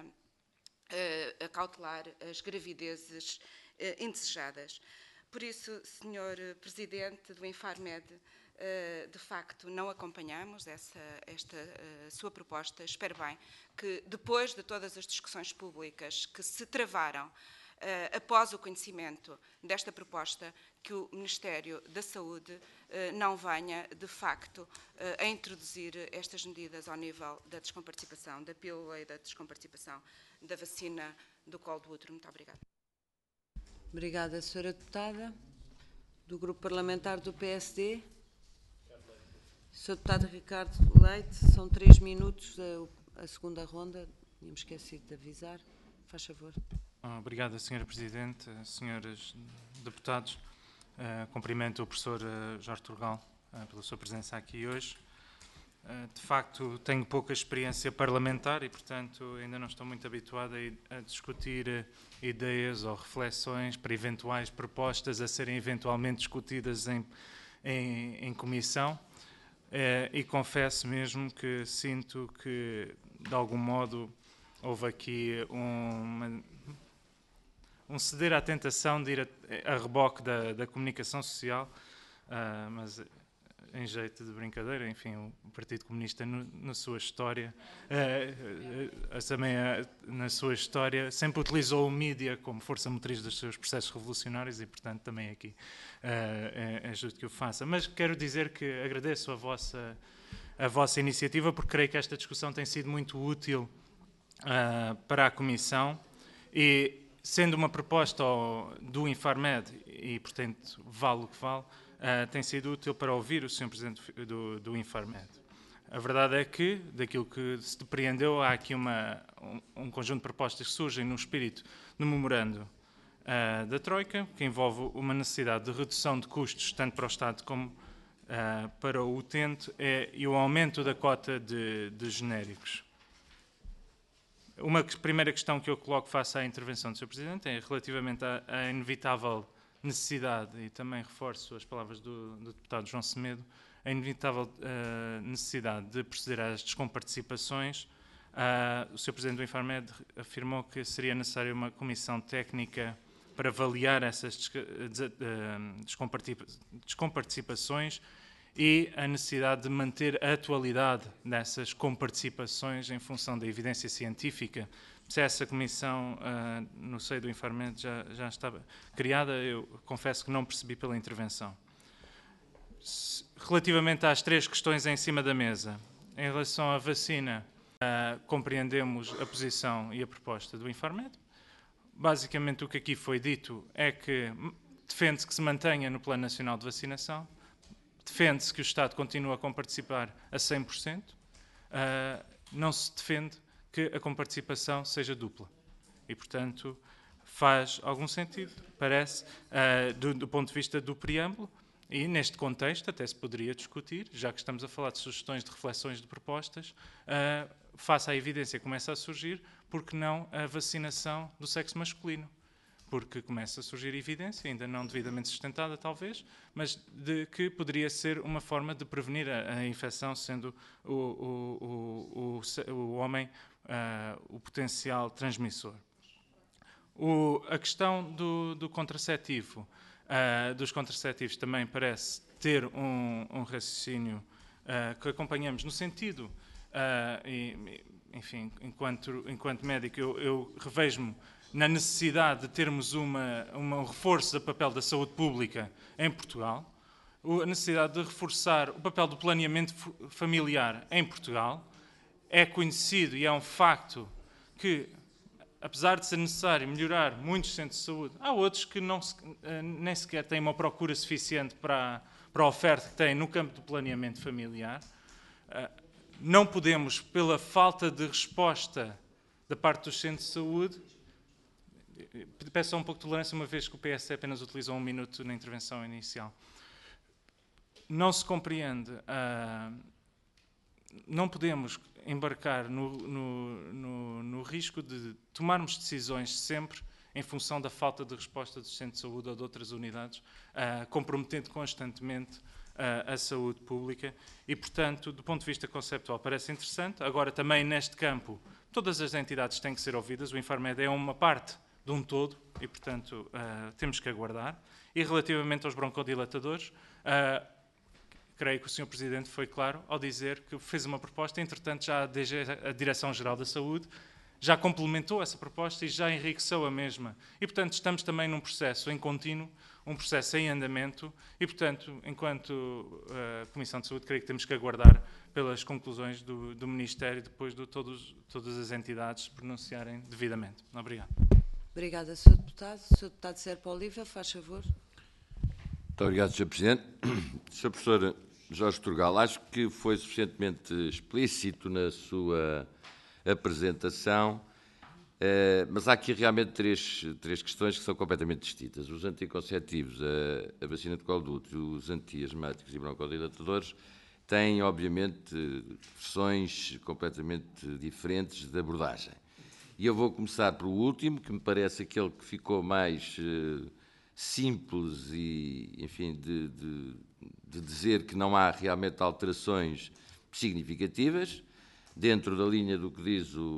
uh, acautelar as gravidezes uh, indesejadas. Por isso, senhor Presidente do Infarmed, Uh, de facto, não acompanhamos essa, esta uh, sua proposta. Espero bem que, depois de todas as discussões públicas que se travaram uh, após o conhecimento desta proposta, que o Ministério da Saúde uh, não venha, de facto, uh, a introduzir estas medidas ao nível da descomparticipação da pílula e da descomparticipação da vacina do colo do útero. Muito obrigada. Obrigada, senhora Deputada. Do Grupo Parlamentar do P S D. senhor Deputado Ricardo Leite, são três minutos a, a segunda ronda. Tínhamos esquecido de avisar. Faz favor. Obrigado, senhora Presidente. Senhores deputados, uh, cumprimento o professor uh, Jorge Turgal uh, pela sua presença aqui hoje. Uh, de facto, tenho pouca experiência parlamentar e, portanto, ainda não estou muito habituado a, a discutir uh, ideias ou reflexões para eventuais propostas a serem eventualmente discutidas em, em, em comissão. É, e confesso mesmo que sinto que, de algum modo, houve aqui um, um ceder à tentação de ir a, a reboque da, da comunicação social, uh, mas em jeito de brincadeira, enfim, o Partido Comunista, no, na sua história, uh, uh, também uh, na sua história, sempre utilizou o mídia como força motriz dos seus processos revolucionários e, portanto, também aqui uh, é, é justo que o faça. Mas quero dizer que agradeço a vossa, a vossa iniciativa, porque creio que esta discussão tem sido muito útil uh, para a Comissão e, sendo uma proposta ao, do Infarmed, e, portanto, vale o que vale, Uh, tem sido útil para ouvir o senhor Presidente do, do Infarmed. A verdade é que, daquilo que se depreendeu, há aqui uma, um, um conjunto de propostas que surgem no espírito do memorando uh, da Troika, que envolve uma necessidade de redução de custos, tanto para o Estado como uh, para o utente, é, e o aumento da cota de, de genéricos. Uma primeira questão que eu coloco face à intervenção do senhor Presidente é relativamente à, à inevitável necessidade, e também reforço as palavras do, do deputado João Semedo, a inevitável uh, necessidade de proceder às descomparticipações. Uh, o senhor Presidente do Infarmed afirmou que seria necessária uma comissão técnica para avaliar essas descomparticipações e a necessidade de manter a atualidade dessas comparticipações em função da evidência científica. Se essa comissão uh, no seio do Infarmed já, já estava criada, eu confesso que não percebi pela intervenção. Se, relativamente às três questões em cima da mesa, em relação à vacina, uh, compreendemos a posição e a proposta do Infarmed. Basicamente, o que aqui foi dito é que defende-se que se mantenha no Plano Nacional de Vacinação, defende-se que o Estado continue a comparticipar a cem por cento uh, não se defende que a comparticipação seja dupla. E, portanto, faz algum sentido, parece, uh, do, do ponto de vista do preâmbulo, e neste contexto até se poderia discutir, já que estamos a falar de sugestões, de reflexões, de propostas, uh, face à evidência que começa a surgir, porque não a vacinação do sexo masculino? Porque começa a surgir evidência, ainda não devidamente sustentada talvez, mas de que poderia ser uma forma de prevenir a, a infecção, sendo o, o, o, o, o homem uh, o potencial transmissor. O, a questão do, do contraceptivo, uh, dos contraceptivos também parece ter um, um raciocínio uh, que acompanhamos no sentido, uh, e, enfim, enquanto, enquanto médico, eu, eu revejo-me na necessidade de termos uma, uma, um reforço do papel da saúde pública em Portugal, a necessidade de reforçar o papel do planeamento familiar em Portugal. É conhecido e é um facto que, apesar de ser necessário melhorar muitos centros de saúde, há outros que não se, nem sequer têm uma procura suficiente para, para a oferta que têm no campo do planeamento familiar. Não podemos, pela falta de resposta da parte dos centros de saúde, peço só um pouco de tolerância, uma vez que o P S apenas utilizou um minuto na intervenção inicial. Não se compreende, uh, não podemos embarcar no, no, no, no risco de tomarmos decisões sempre em função da falta de resposta dos centros de saúde ou de outras unidades, uh, comprometendo constantemente uh, a saúde pública e, portanto, do ponto de vista conceptual, parece interessante. Agora, também neste campo, todas as entidades têm que ser ouvidas, o Infarmed é uma parte de um todo e, portanto, uh, temos que aguardar. E relativamente aos broncodilatadores, uh, creio que o senhor Presidente foi claro ao dizer que fez uma proposta, entretanto já a, D G, a Direção-Geral da Saúde já complementou essa proposta e já enriqueceu a mesma. E, portanto, estamos também num processo em contínuo, um processo em andamento e, portanto, enquanto uh, Comissão de Saúde, creio que temos que aguardar pelas conclusões do, do Ministério depois de todos, todas as entidades se pronunciarem devidamente. Obrigado. Obrigada, senhor Deputado. senhor Deputado Serpa Oliva, faz favor. Muito obrigado, senhor Presidente. senhor Professor Jorge Turgal, acho que foi suficientemente explícito na sua apresentação, eh, mas há aqui realmente três, três questões que são completamente distintas. Os anticonceptivos, a, a vacina de colo do útero, os antiasmáticos e broncodilatadores têm, obviamente, versões completamente diferentes de abordagem. E eu vou começar pelo último, que me parece aquele que ficou mais eh, simples e, enfim, de, de, de dizer que não há realmente alterações significativas, dentro da linha do que diz o,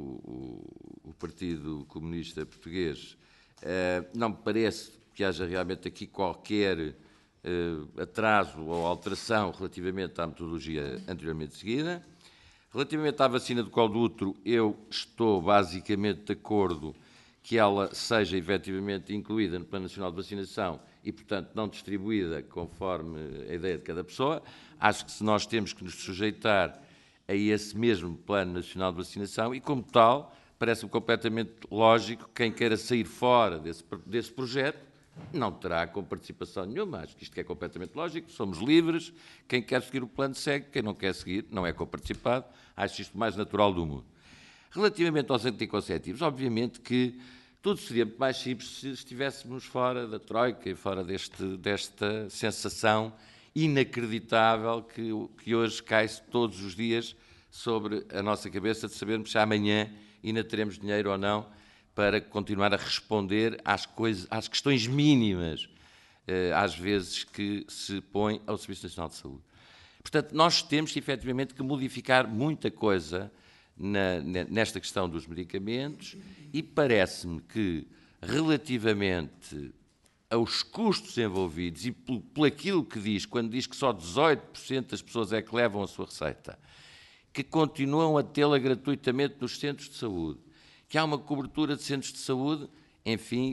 o, o Partido Comunista Português. Eh, não me parece que haja realmente aqui qualquer eh, atraso ou alteração relativamente à metodologia anteriormente seguida. Relativamente à vacina do colo do útero, eu estou basicamente de acordo que ela seja efetivamente incluída no Plano Nacional de Vacinação e, portanto, não distribuída conforme a ideia de cada pessoa. Acho que se nós temos que nos sujeitar a esse mesmo Plano Nacional de Vacinação e, como tal, parece-me completamente lógico que quem queira sair fora desse, desse projeto não terá com participação nenhuma. Acho que isto é completamente lógico, somos livres, quem quer seguir o plano segue, quem não quer seguir não é coparticipado. Acho isto o mais natural do mundo. Relativamente aos anticonceptivos, obviamente que tudo seria muito mais simples se estivéssemos fora da Troika e fora deste, desta sensação inacreditável que, que hoje cai-se todos os dias sobre a nossa cabeça de sabermos se amanhã ainda teremos dinheiro ou não para continuar a responder às, coisas, às questões mínimas, eh, às vezes, que se põem ao Serviço Nacional de Saúde. Portanto, nós temos, efetivamente, que modificar muita coisa na, nesta questão dos medicamentos e parece-me que, relativamente aos custos envolvidos e por, por aquilo que diz, quando diz que só dezoito por cento das pessoas é que levam a sua receita, que continuam a tê-la gratuitamente nos centros de saúde, que há uma cobertura de centros de saúde, enfim,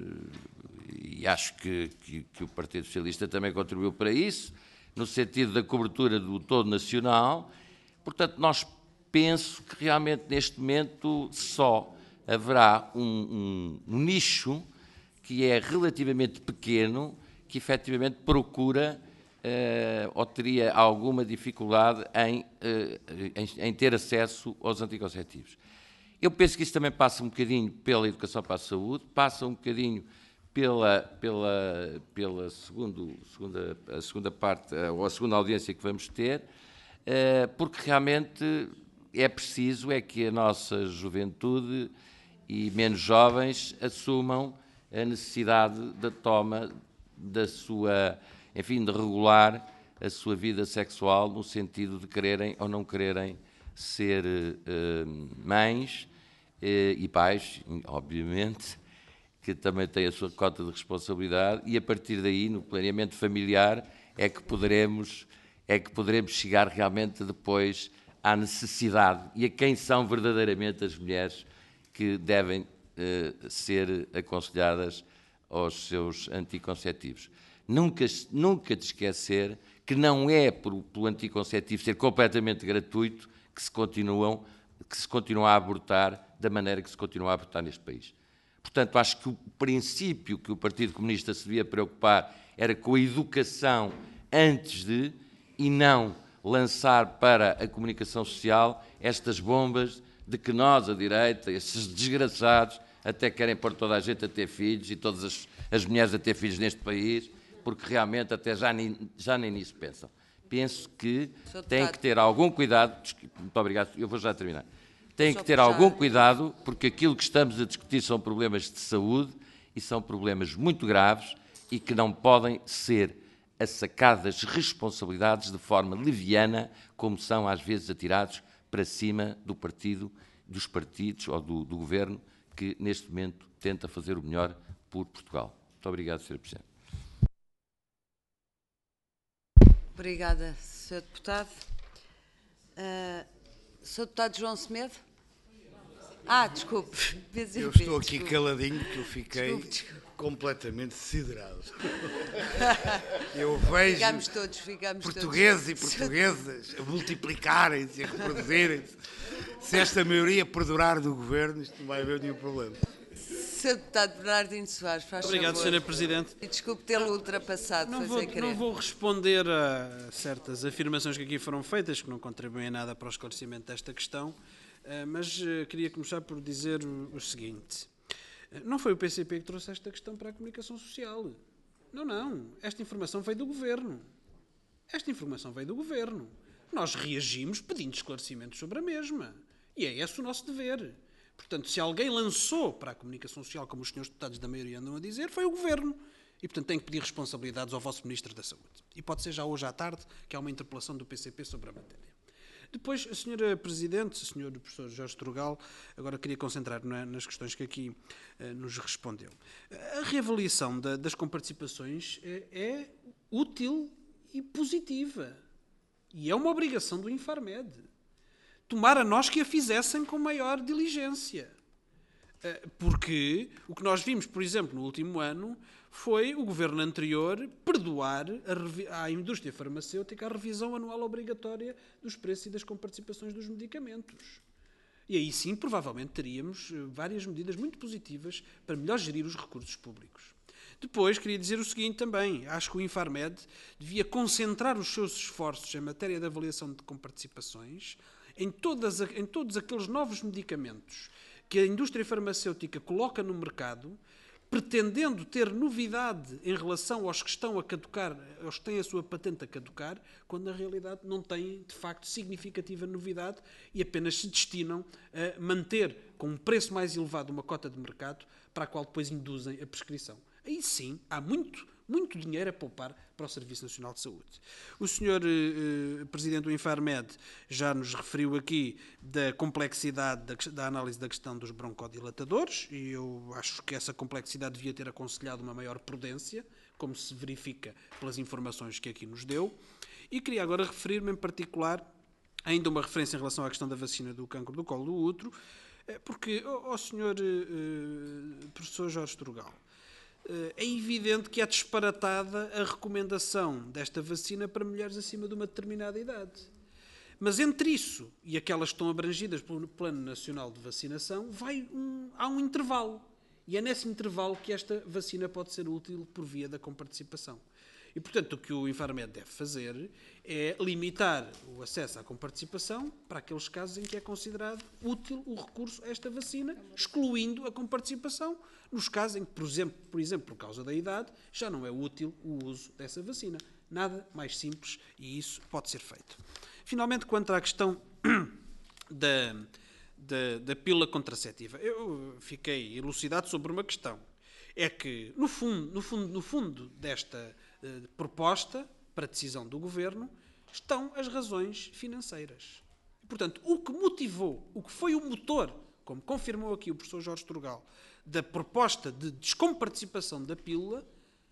e acho que, que, que o Partido Socialista também contribuiu para isso, no sentido da cobertura do todo nacional. Portanto, nós penso que realmente neste momento só haverá um, um, um nicho que é relativamente pequeno, que efetivamente procura uh, ou teria alguma dificuldade em, uh, em, em ter acesso aos anticonceptivos. Eu penso que isso também passa um bocadinho pela educação para a saúde, passa um bocadinho pela, pela, pela segundo, segunda, a segunda parte, ou a segunda audiência que vamos ter, porque realmente é preciso é que a nossa juventude e menos jovens assumam a necessidade da toma da sua, enfim, de regular a sua vida sexual no sentido de quererem ou não quererem ser uh, mães uh, e pais, obviamente, que também têm a sua cota de responsabilidade, e a partir daí, no planeamento familiar, é que poderemos, é que poderemos chegar realmente depois à necessidade e a quem são verdadeiramente as mulheres que devem uh, ser aconselhadas aos seus anticonceptivos. Nunca, nunca te esquecer que não é por, pelo anticonceptivo ser completamente gratuito que se, continuam, que se continua a abortar da maneira que se continua a abortar neste país. Portanto, acho que o princípio que o Partido Comunista se devia preocupar era com a educação antes de, e não lançar para a comunicação social estas bombas de que nós, a direita, esses desgraçados, até querem pôr toda a gente a ter filhos e todas as, as mulheres a ter filhos neste país, porque realmente até já nem, já nem nisso pensam. Penso que tem que ter algum cuidado. Muito obrigado, eu vou já terminar. Tem que ter algum cuidado, porque aquilo que estamos a discutir são problemas de saúde e são problemas muito graves e que não podem ser assacadas responsabilidades de forma leviana, como são às vezes atirados para cima do partido, dos partidos ou do, do governo que neste momento tenta fazer o melhor por Portugal. Muito obrigado, senhor Presidente. Obrigada, senhor Deputado. Uh, senhor Deputado João Semedo? Ah, desculpe. Eu estou aqui desculpe. caladinho porque eu fiquei desculpe, desculpe. completamente siderado. Eu vejo ficamos todos, ficamos portugueses todos. e portuguesas a multiplicarem-se e a reproduzirem-se. Se esta maioria perdurar do governo, isto não vai haver nenhum problema. senhor Deputado Bernardino Soares, faz Obrigado, favor. senhora Presidente. E desculpe tê-lo ultrapassado, não foi vou, sem querer. Não vou responder a certas afirmações que aqui foram feitas, que não contribuem em nada para o esclarecimento desta questão, mas queria começar por dizer o seguinte. Não foi o P C P que trouxe esta questão para a comunicação social. Não, não. Esta informação veio do Governo. Esta informação veio do Governo. Nós reagimos pedindo esclarecimentos sobre a mesma. E é esse o nosso dever. Portanto, se alguém lançou para a comunicação social, como os senhores deputados da maioria andam a dizer, foi o Governo. E, portanto, tem que pedir responsabilidades ao vosso Ministro da Saúde. E pode ser já hoje à tarde que há uma interpelação do P C P sobre a matéria. Depois, a senhora Presidente, o senhor professor Jorge Turgal, agora queria concentrar não é, nas questões que aqui eh, nos respondeu. A reavaliação da, das comparticipações é, é útil e positiva. E é uma obrigação do Infarmed. Tomara nós que a fizessem com maior diligência. Porque o que nós vimos, por exemplo, no último ano, foi o governo anterior perdoar a à indústria farmacêutica a revisão anual obrigatória dos preços e das comparticipações dos medicamentos. E aí sim, provavelmente, teríamos várias medidas muito positivas para melhor gerir os recursos públicos. Depois, queria dizer o seguinte também. Acho que o Infarmed devia concentrar os seus esforços em matéria de avaliação de comparticipações em, todas, em todos aqueles novos medicamentos que a indústria farmacêutica coloca no mercado, pretendendo ter novidade em relação aos que estão a caducar, aos que têm a sua patente a caducar, quando na realidade não têm, de facto, significativa novidade e apenas se destinam a manter com um preço mais elevado uma cota de mercado para a qual depois induzem a prescrição. Aí sim, há muito, muito dinheiro a poupar para o Serviço Nacional de Saúde. O senhor eh, Presidente do Infarmed já nos referiu aqui da complexidade da, da análise da questão dos broncodilatadores e eu acho que essa complexidade devia ter aconselhado uma maior prudência, como se verifica pelas informações que aqui nos deu. E queria agora referir-me em particular, ainda uma referência em relação à questão da vacina do cancro do colo do útero, porque, ó senhor eh, professor Jorge Turgal, é evidente que é disparatada a recomendação desta vacina para mulheres acima de uma determinada idade. Mas entre isso e aquelas que estão abrangidas pelo Plano Nacional de Vacinação, vai um, há um intervalo. E é nesse intervalo que esta vacina pode ser útil por via da comparticipação. E, portanto, o que o Infarmed deve fazer é limitar o acesso à comparticipação para aqueles casos em que é considerado útil o recurso a esta vacina, excluindo a comparticipação nos casos em que, por exemplo, por exemplo, por causa da idade, já não é útil o uso dessa vacina. Nada mais simples e isso pode ser feito. Finalmente, quanto à questão da, da, da pílula contraceptiva, eu fiquei elucidado sobre uma questão. É que, no fundo, no fundo, no fundo desta uh, proposta para decisão do Governo, estão as razões financeiras. E, portanto, o que motivou, o que foi o motor, como confirmou aqui o professor Jorge Turgal, da proposta de descomparticipação da pílula,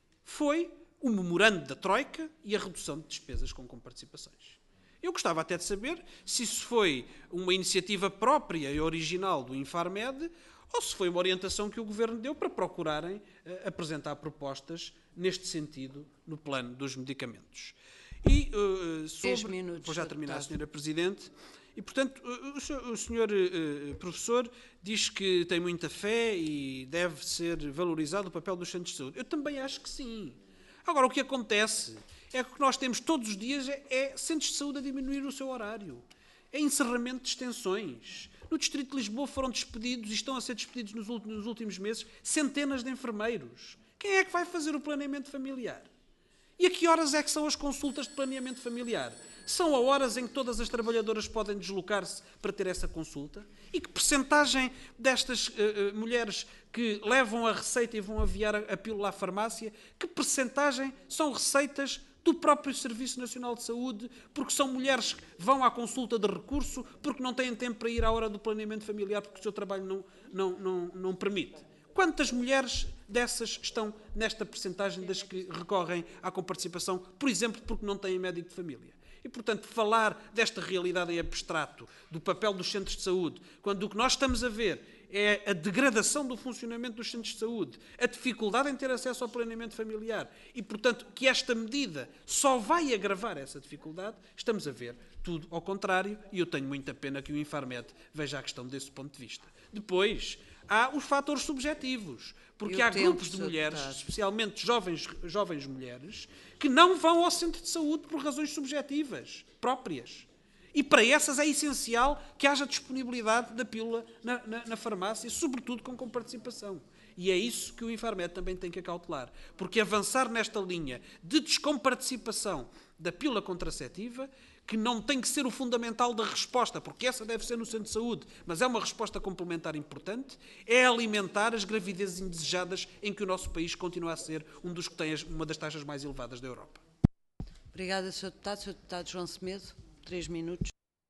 foi o memorando da Troika e a redução de despesas com comparticipações. Eu gostava até de saber se isso foi uma iniciativa própria e original do Infarmed ou se foi uma orientação que o Governo deu para procurarem uh, apresentar propostas neste sentido no plano dos medicamentos. E uh, sobre... minutos, Vou já terminar, deputado. senhora Presidente. E, portanto, uh, o senhor, o senhor uh, professor diz que tem muita fé e deve ser valorizado o papel dos centros de saúde. Eu também acho que sim. Agora, o que acontece é que o que nós temos todos os dias é, é centros de saúde a diminuir o seu horário. É encerramento de extensões. No Distrito de Lisboa foram despedidos e estão a ser despedidos nos últimos, nos últimos meses centenas de enfermeiros. Quem é que vai fazer o planeamento familiar? E a que horas é que são as consultas de planeamento familiar? São a horas em que todas as trabalhadoras podem deslocar-se para ter essa consulta? E que percentagem destas uh, uh, mulheres que levam a receita e vão aviar a, a pílula à farmácia, que percentagem são receitas do próprio Serviço Nacional de Saúde, porque são mulheres que vão à consulta de recurso, porque não têm tempo para ir à hora do planeamento familiar, porque o seu trabalho não, não, não, não permite? Quantas mulheres dessas estão nesta percentagem das que recorrem à comparticipação, por exemplo, porque não têm médico de família? E, portanto, falar desta realidade em abstrato, do papel dos centros de saúde, quando o que nós estamos a ver é a degradação do funcionamento dos centros de saúde, a dificuldade em ter acesso ao planeamento familiar e, portanto, que esta medida só vai agravar essa dificuldade, estamos a ver tudo ao contrário e eu tenho muita pena que o Infarmed veja a questão desse ponto de vista. Depois, há os fatores subjetivos, porque E o há tempo, grupos de senhor mulheres, deputado. especialmente jovens, jovens mulheres, que não vão ao centro de saúde por razões subjetivas, próprias. E para essas é essencial que haja disponibilidade da pílula na, na, na farmácia, sobretudo com comparticipação. E é isso que o Infarmed também tem que acautelar. Porque avançar nesta linha de descomparticipação da pílula contraceptiva, que não tem que ser o fundamental da resposta, porque essa deve ser no centro de saúde, mas é uma resposta complementar importante, é alimentar as gravidezes indesejadas em que o nosso país continua a ser um dos que tem as, uma das taxas mais elevadas da Europa. Obrigada, senhor Deputado. senhor Deputado João Semedo, três minutos.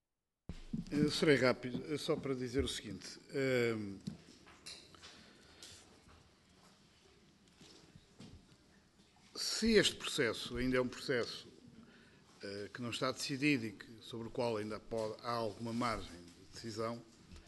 Uh, serei rápido, uh, só para dizer o seguinte. Uh, se este processo ainda é um processo uh, que não está decidido e que, sobre o qual ainda pode, há alguma margem de decisão,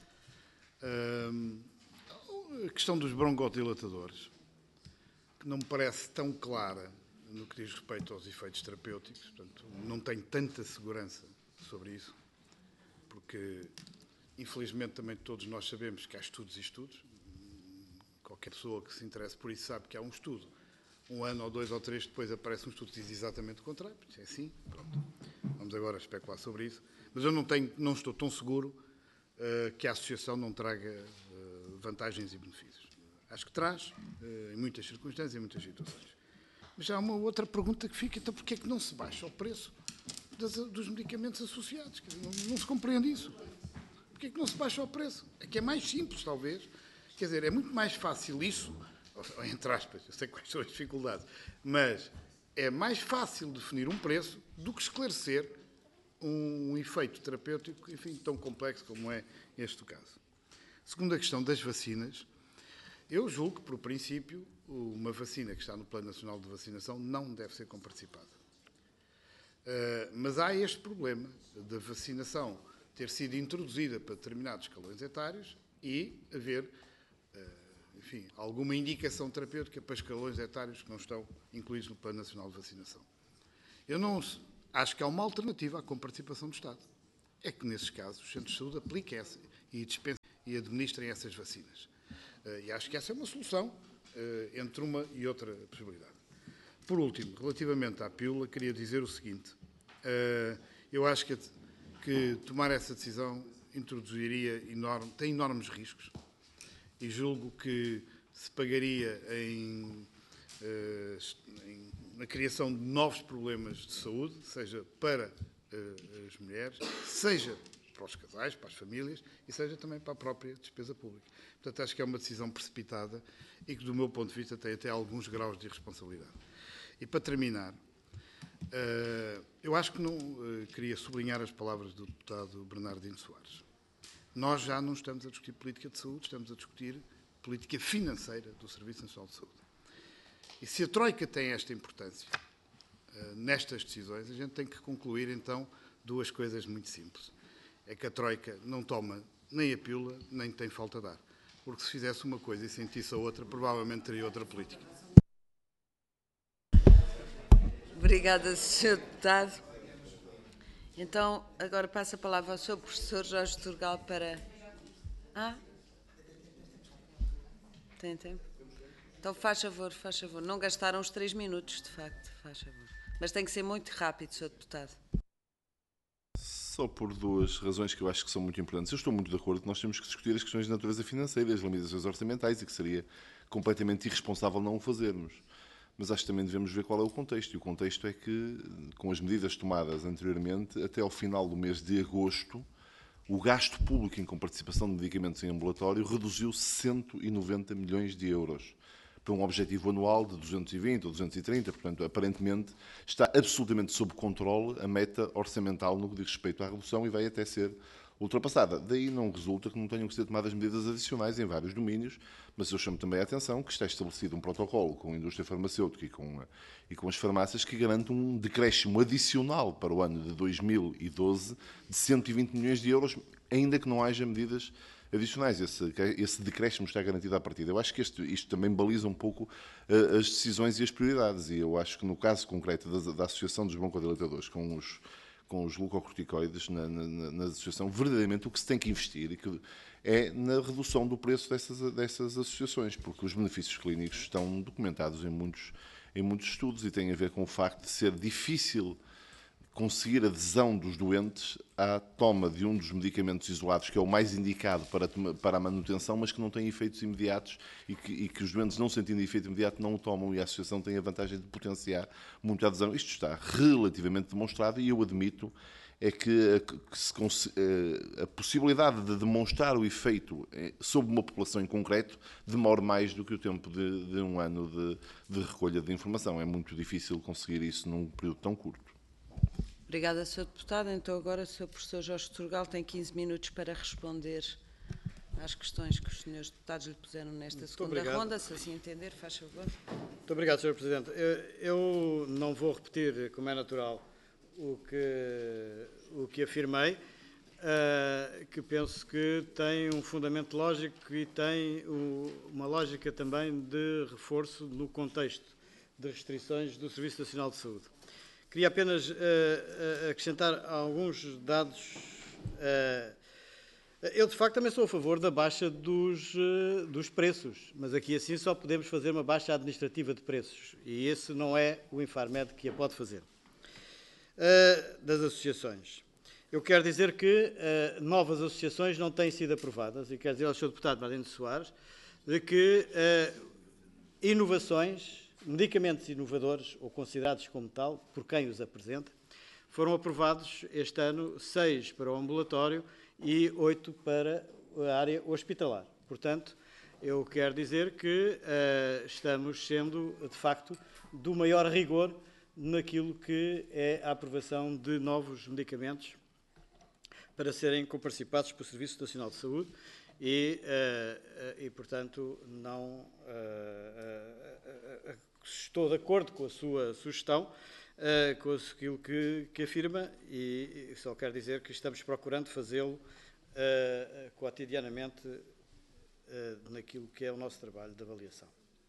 uh, a questão dos broncodilatadores, que não me parece tão clara no que diz respeito aos efeitos terapêuticos, portanto, não tenho tanta segurança sobre isso, porque, infelizmente, também todos nós sabemos que há estudos e estudos. Qualquer pessoa que se interesse por isso sabe que há um estudo. Um ano, ou dois, ou três depois aparece um estudo que diz exatamente o contrário. É assim, pronto. Vamos agora especular sobre isso. Mas eu não, tenho, não estou tão seguro uh, que a associação não traga uh, vantagens e benefícios. Acho que traz, uh, em muitas circunstâncias, em muitas situações. Mas há uma outra pergunta que fica, então porquê é que não se baixa o preço das, dos medicamentos associados? Quer dizer, não, não se compreende isso. Porquê é que não se baixa o preço? É que é mais simples, talvez. Quer dizer, é muito mais fácil isso, entre aspas, eu sei quais são as dificuldades, mas é mais fácil definir um preço do que esclarecer um, um efeito terapêutico, enfim, tão complexo como é este o caso. Segundo a questão das vacinas, eu julgo que, por princípio, uma vacina que está no Plano Nacional de Vacinação não deve ser comparticipada. Uh, mas há este problema da vacinação ter sido introduzida para determinados escalões etários e haver, uh, enfim, alguma indicação terapêutica para escalões etários que não estão incluídos no Plano Nacional de Vacinação. Eu não acho que há uma alternativa à comparticipação do Estado. É que, nesses casos, os centros de saúde apliquem essa e dispensem e administrem essas vacinas. Uh, e acho que essa é uma solução uh, entre uma e outra possibilidade. por último, relativamente à pílula, queria dizer o seguinte. Uh, eu acho que, que tomar essa decisão introduziria enorme, tem enormes riscos e julgo que se pagaria em, uh, em, na criação de novos problemas de saúde, seja para uh, as mulheres, seja para os casais, para as famílias e seja também para a própria despesa pública. Portanto, acho que é uma decisão precipitada e que, do meu ponto de vista, tem até alguns graus de irresponsabilidade. E, para terminar, eu acho que não queria sublinhar as palavras do deputado Bernardino Soares. Nós já não estamos a discutir política de saúde, estamos a discutir política financeira do Serviço Nacional de Saúde. E se a Troika tem esta importância nestas decisões, a gente tem que concluir, então, duas coisas muito simples. É que a Troika não toma nem a pílula, nem tem falta de ar. Porque se fizesse uma coisa e sentisse a outra, provavelmente teria outra política. Obrigada, senhor Deputado. Então, agora passo a palavra ao senhor Professor Jorge Turgal para... Ah? Tem tempo? Então, faz favor, faz favor. Não gastaram os três minutos, de facto, faz favor. Mas tem que ser muito rápido, senhor Deputado. Só por duas razões que eu acho que são muito importantes. Eu estou muito de acordo que nós temos que discutir as questões de natureza financeira, as limitações orçamentais, e que seria completamente irresponsável não o fazermos. Mas acho que também devemos ver qual é o contexto. E o contexto é que, com as medidas tomadas anteriormente, até ao final do mês de agosto, o gasto público em comparticipação de medicamentos em ambulatório reduziu cento e noventa milhões de euros, para um objetivo anual de duzentos e vinte ou duzentos e trinta. Portanto, aparentemente, está absolutamente sob controle a meta orçamental no que diz respeito à redução e vai até ser ultrapassada. Daí não resulta que não tenham que ser tomadas medidas adicionais em vários domínios, mas eu chamo também a atenção que está estabelecido um protocolo com a indústria farmacêutica e com, a, e com as farmácias que garante um decréscimo adicional para o ano de dois mil e doze de cento e vinte milhões de euros, ainda que não haja medidas adicionais. Esse, esse decréscimo está garantido à partida. Eu acho que este, isto também baliza um pouco uh, as decisões e as prioridades, e eu acho que no caso concreto da, da Associação dos Broncodilatadores com os com os glucocorticoides na, na, na associação, verdadeiramente o que se tem que investir é na redução do preço dessas, dessas associações, porque os benefícios clínicos estão documentados em muitos, em muitos estudos e têm a ver com o facto de ser difícil conseguir adesão dos doentes à toma de um dos medicamentos isolados, que é o mais indicado para, para a manutenção, mas que não tem efeitos imediatos e que, e que os doentes, não sentindo efeito imediato, não o tomam, e a associação tem a vantagem de potenciar muito a adesão. Isto está relativamente demonstrado e eu admito é que, que se, a possibilidade de demonstrar o efeito sobre uma população em concreto demora mais do que o tempo de, de um ano de, de recolha de informação. É muito difícil conseguir isso num período tão curto. Obrigada, senhor Deputado. Então, agora, o senhor Professor Jorge Turgal tem quinze minutos para responder às questões que os senhores deputados lhe puseram nesta Muito segunda obrigado. ronda. Se assim entender, faz favor. Muito obrigado, senhor Presidente. Eu, eu não vou repetir, como é natural, o que, o que afirmei, uh, que penso que tem um fundamento lógico e tem o, uma lógica também de reforço no contexto de restrições do Serviço Nacional de Saúde. Queria apenas uh, uh, acrescentar alguns dados. Uh, eu, de facto, também sou a favor da baixa dos, uh, dos preços, mas aqui assim só podemos fazer uma baixa administrativa de preços, e esse não é o Infarmed que a pode fazer. Uh, das associações. Eu quero dizer que uh, novas associações não têm sido aprovadas, e quero dizer ao senhor Deputado Bernardino Soares de que uh, inovações, medicamentos inovadores, ou considerados como tal, por quem os apresenta, foram aprovados este ano seis para o ambulatório e oito para a área hospitalar. Portanto, eu quero dizer que uh, estamos sendo, de facto, do maior rigor naquilo que é a aprovação de novos medicamentos para serem comparticipados pelo Serviço Nacional de Saúde e, uh, uh, e portanto, não... Uh, uh, uh, Estou de acordo com a sua sugestão, uh, com aquilo que, que afirma, e, e só quero dizer que estamos procurando fazê-lo uh, cotidianamente uh, naquilo que é o nosso trabalho de avaliação.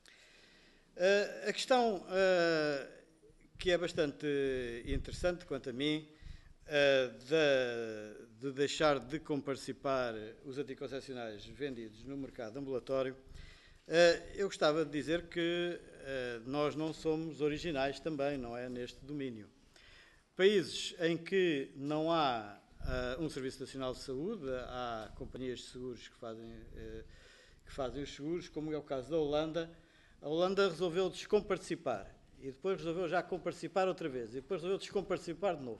Uh, a questão uh, que é bastante interessante, quanto a mim, uh, de, de deixar de comparticipar os anticoncepcionais vendidos no mercado ambulatório, Uh, eu gostava de dizer que uh, nós não somos originais também, não é, neste domínio. Países em que não há uh, um Serviço Nacional de Saúde, há companhias de seguros que fazem, uh, que fazem os seguros, como é o caso da Holanda. A Holanda resolveu descomparticipar e depois resolveu já comparticipar outra vez e depois resolveu descomparticipar de novo.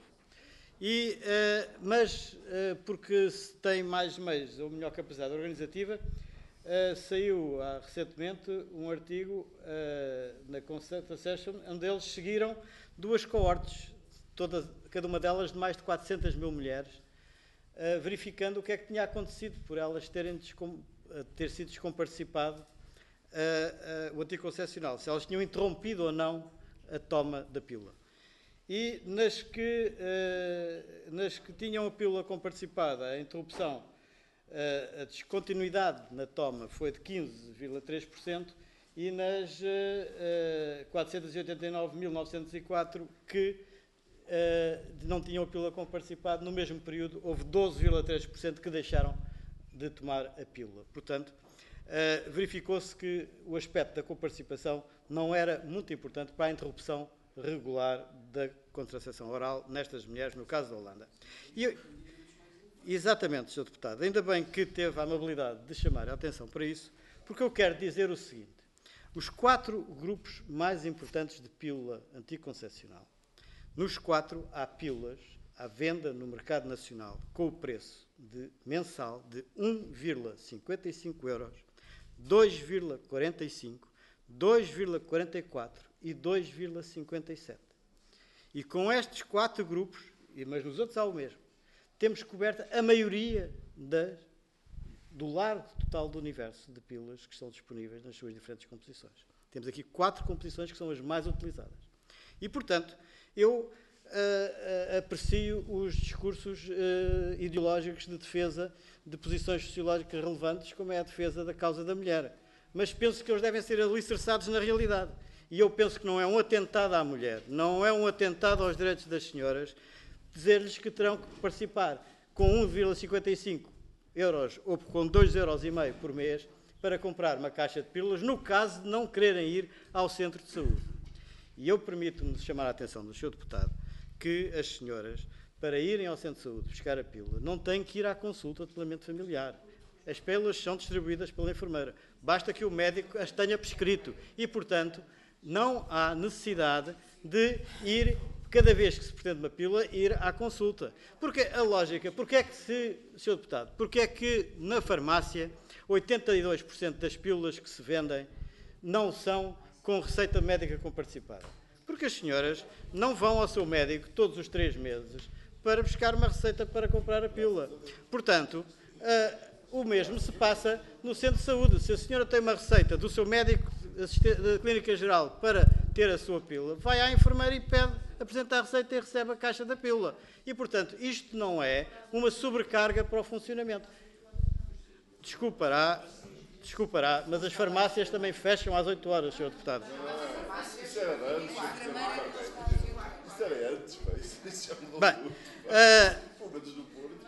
E, uh, mas, uh, porque se tem mais meios ou melhor capacidade organizativa, uh, saiu uh, recentemente um artigo uh, na Consent Association, onde eles seguiram duas coortes, todas, cada uma delas de mais de quatrocentas mil mulheres, uh, verificando o que é que tinha acontecido por elas terem descom ter sido descomparticipado uh, uh, o anticoncepcional, se elas tinham interrompido ou não a toma da pílula. E nas que, uh, nas que tinham a pílula comparticipada, a interrupção, uh, a descontinuidade na toma foi de quinze vírgula três por cento e nas uh, uh, quatrocentas e oitenta e nove mil novecentos e quatro que uh, não tinham a pílula comparticipada, no mesmo período houve doze vírgula três por cento que deixaram de tomar a pílula. Portanto, uh, verificou-se que o aspecto da comparticipação não era muito importante para a interrupção regular da contracepção oral nestas mulheres, no caso da Holanda. E eu, exatamente, senhor Deputado, ainda bem que teve a amabilidade de chamar a atenção para isso, porque eu quero dizer o seguinte: os quatro grupos mais importantes de pílula anticoncepcional, nos quatro há pílulas à venda no mercado nacional com o preço de mensal de um vírgula cinquenta e cinco euros, dois vírgula quarenta e cinco, dois vírgula quarenta e quatro e dois vírgula cinquenta e sete. E com estes quatro grupos, mas nos outros há o mesmo, temos coberta a maioria das, do largo total do universo de pílulas que estão disponíveis nas suas diferentes composições. Temos aqui quatro composições que são as mais utilizadas. E, portanto, eu uh, uh, aprecio os discursos uh, ideológicos de defesa de posições sociológicas relevantes, como é a defesa da causa da mulher. Mas penso que eles devem ser alicerçados na realidade. E eu penso que não é um atentado à mulher, não é um atentado aos direitos das senhoras, dizer-lhes que terão que participar com um vírgula cinquenta e cinco euros ou com dois euros e meio por mês para comprar uma caixa de pílulas, no caso de não quererem ir ao centro de saúde. E eu permito-me chamar a atenção do senhor Deputado que as senhoras, para irem ao centro de saúde buscar a pílula, não têm que ir à consulta de planeamento familiar. As pílulas são distribuídas pela enfermeira. Basta que o médico as tenha prescrito. E, portanto, não há necessidade de ir, cada vez que se pretende uma pílula, ir à consulta. Porque a lógica, porque é que, se, senhor Deputado, porque é que na farmácia oitenta e dois por cento das pílulas que se vendem não são com receita médica comparticipada? Porque as senhoras não vão ao seu médico todos os três meses para buscar uma receita para comprar a pílula. Portanto, uh, o mesmo se passa no centro de saúde. Se a senhora tem uma receita do seu médico da clínica geral para ter a sua pílula, vai à enfermeira e pede, apresenta a receita e recebe a caixa da pílula. E, portanto, isto não é uma sobrecarga para o funcionamento. Desculpará, desculpará, mas as farmácias também fecham às oito horas, senhor Deputado. Isso era antes, isso era antes, isso é um Bem, uh,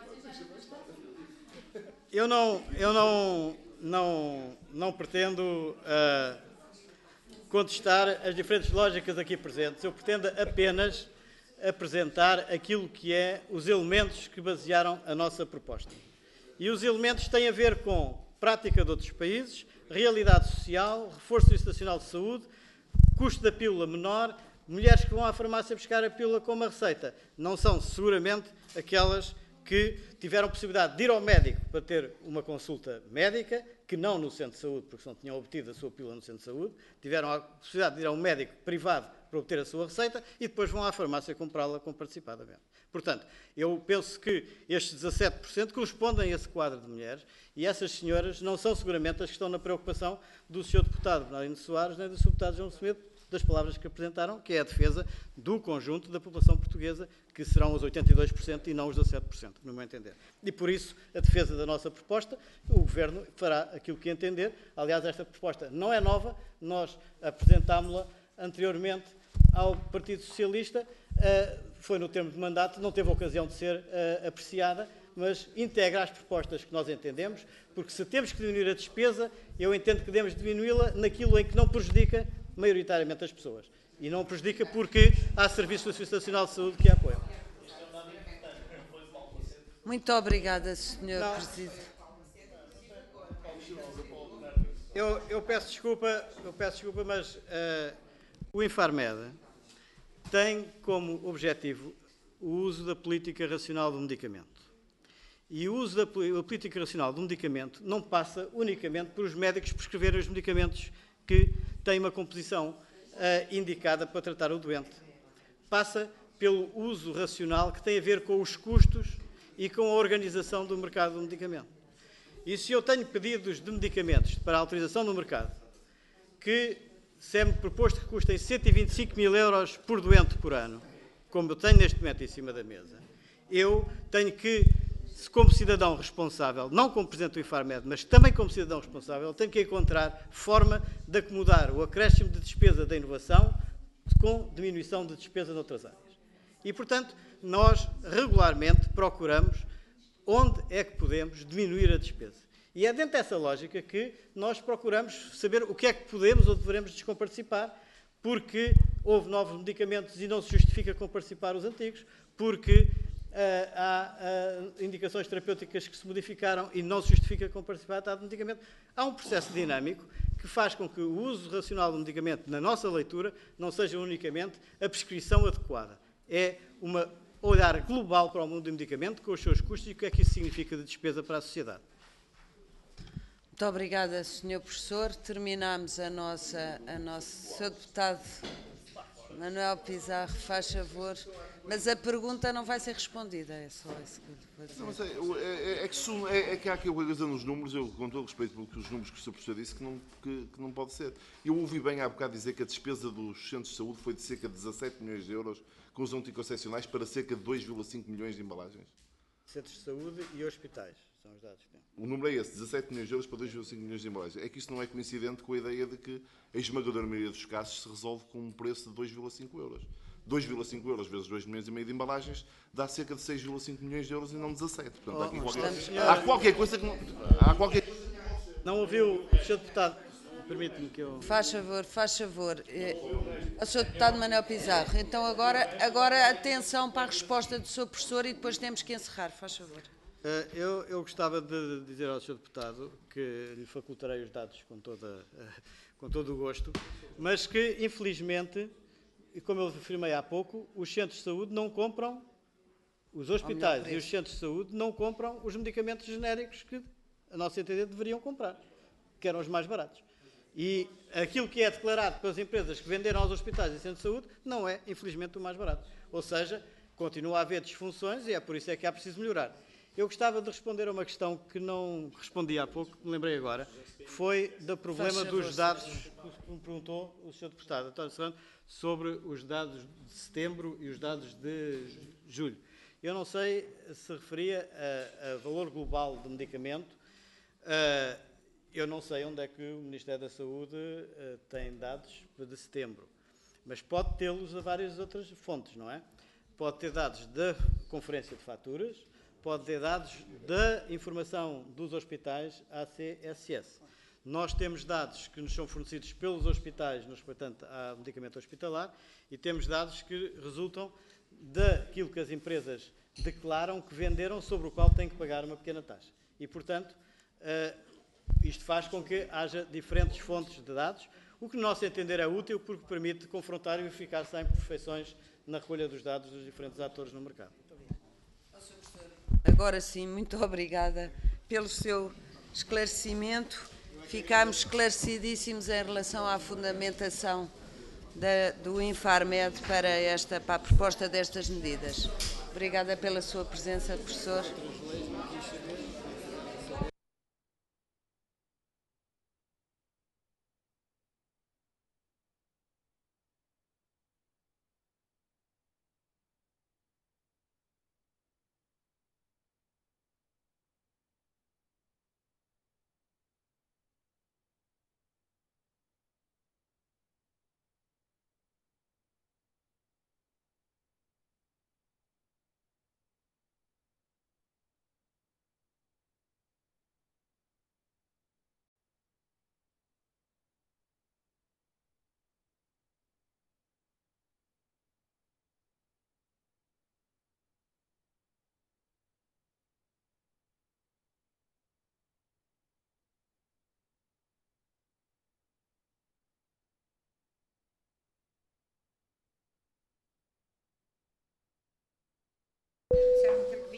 eu não, eu não, não, não pretendo uh, contestar as diferentes lógicas aqui presentes. Eu pretendo apenas apresentar aquilo que é os elementos que basearam a nossa proposta. E os elementos têm a ver com prática de outros países, realidade social, reforço do Serviço Nacional de Saúde, custo da pílula menor, mulheres que vão à farmácia buscar a pílula com uma receita. Não são, seguramente, aquelas que tiveram possibilidade de ir ao médico para ter uma consulta médica, que não no centro de saúde, porque não tinham obtido a sua pílula no centro de saúde, tiveram a possibilidade de ir a um médico privado para obter a sua receita e depois vão à farmácia comprá-la comparticipadamente. Portanto, eu penso que estes dezassete por cento correspondem a esse quadro de mulheres e essas senhoras não são seguramente as que estão na preocupação do senhor Deputado Bernardino Soares nem do senhor Deputado João Semedo, das palavras que apresentaram, que é a defesa do conjunto da população portuguesa, que serão os oitenta e dois por cento e não os dezassete por cento, no meu entender. E por isso, a defesa da nossa proposta, o Governo fará aquilo que entender. Aliás, esta proposta não é nova, nós apresentámo-la anteriormente ao Partido Socialista, uh, foi no termo de mandato, não teve ocasião de ser uh, apreciada, mas integra as propostas que nós entendemos, porque se temos que diminuir a despesa, eu entendo que devemos diminuí-la naquilo em que não prejudica maioritariamente as pessoas. E não prejudica porque há serviços do Serviço Nacional de Saúde que a apoiam. Muito obrigada, senhor Não. Presidente. Eu, eu peço desculpa, eu peço desculpa, mas uh, o Infarmed tem como objetivo o uso da política racional do medicamento. E o uso da política racional do medicamento não passa unicamente por os médicos prescreverem os medicamentos que têm uma composição uh, indicada para tratar o doente. Passa pelo uso racional que tem a ver com os custos e com a organização do mercado do medicamento. E se eu tenho pedidos de medicamentos para autorização no mercado, que se é-me proposto que custem cento e vinte e cinco mil euros por doente por ano, como eu tenho neste momento em cima da mesa, eu tenho que, como cidadão responsável, não como Presidente do Infarmed, mas também como cidadão responsável, tenho que encontrar forma de acomodar o acréscimo de despesa da inovação com diminuição de despesa noutras áreas. E, portanto, nós regularmente procuramos onde é que podemos diminuir a despesa. E é dentro dessa lógica que nós procuramos saber o que é que podemos ou devemos descomparticipar, porque houve novos medicamentos e não se justifica comparticipar os antigos, porque uh, há uh, indicações terapêuticas que se modificaram e não se justifica comparticipar de medicamento. Há um processo dinâmico que faz com que o uso racional do medicamento, na nossa leitura, não seja unicamente a prescrição adequada. É uma olhar global para o mundo do medicamento, com os seus custos e o que é que isso significa de despesa para a sociedade. Muito obrigada, senhor Professor. Terminamos a nossa... A nossa senhor Deputado Manuel Pizarro, faz favor. Mas a pergunta não vai ser respondida, é só isso que eu vou dizer. Não, mas é, é, é, que, é, é que há aqui uma coisa nos números, eu com todo o respeito pelos números que o senhor Professor disse, que não, que, que não pode ser. Eu ouvi bem há bocado dizer que a despesa dos centros de saúde foi de cerca de dezassete milhões de euros com os anticoncepcionais para cerca de dois vírgula cinco milhões de embalagens. Centros de saúde e hospitais, são os dados que temos. O número é esse, dezassete milhões de euros para dois vírgula cinco milhões de embalagens. É que isto não é coincidente com a ideia de que a esmagadora maioria dos casos se resolve com um preço de dois vírgula cinco euros. dois vírgula cinco euros vezes dois milhões e meio de embalagens dá cerca de seis vírgula cinco milhões de euros e não dezassete. Portanto, oh, há, aqui qualquer, estamos... há qualquer coisa que não... Há qualquer... Não ouviu o senhor Deputado? Permite-me que eu... Faz favor, faz favor. O senhor Deputado Manuel Pizarro. Então agora, agora atenção para a resposta do senhor Professor e depois temos que encerrar. Faz favor. Eu, eu gostava de dizer ao senhor Deputado que lhe facultarei os dados com, toda, com todo o gosto, mas que, infelizmente, como eu afirmei há pouco, os centros de saúde não compram, os hospitais e os centros de saúde não compram os medicamentos genéricos que, a nossa entender, deveriam comprar, que eram os mais baratos. E aquilo que é declarado pelas empresas que venderam aos hospitais e centros de saúde não é, infelizmente, o mais barato. Ou seja, continua a haver disfunções e é por isso é que há preciso melhorar. Eu gostava de responder a uma questão que não respondi há pouco, que me lembrei agora, foi do problema dos dados, que me perguntou o senhor Deputado António Serrano, sobre os dados de setembro e os dados de julho. Eu não sei se referia a, a valor global do medicamento. Uh, eu não sei onde é que o Ministério da Saúde uh, tem dados de setembro, mas pode tê-los a várias outras fontes, não é? Pode ter dados da Conferência de Faturas, pode ter dados da informação dos hospitais A C S S. Nós temos dados que nos são fornecidos pelos hospitais no respeitante ao medicamento hospitalar e temos dados que resultam daquilo que as empresas declaram que venderam, sobre o qual têm que pagar uma pequena taxa. E, portanto, isto faz com que haja diferentes fontes de dados, o que, no nosso entender, é útil porque permite confrontar e verificar sem imperfeições na recolha dos dados dos diferentes atores no mercado. Agora sim, muito obrigada pelo seu esclarecimento. Ficámos esclarecidíssimos em relação à fundamentação da, do Infarmed para, esta, para a proposta destas medidas. Obrigada pela sua presença, professor.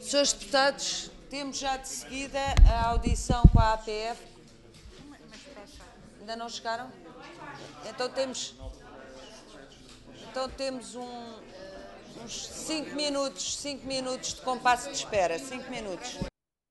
Senhores deputados, temos já de seguida a audição com a A P F. Ainda não chegaram? Então temos, então temos um, uns cinco minutos, cinco minutos de compasso de espera. Cinco minutos.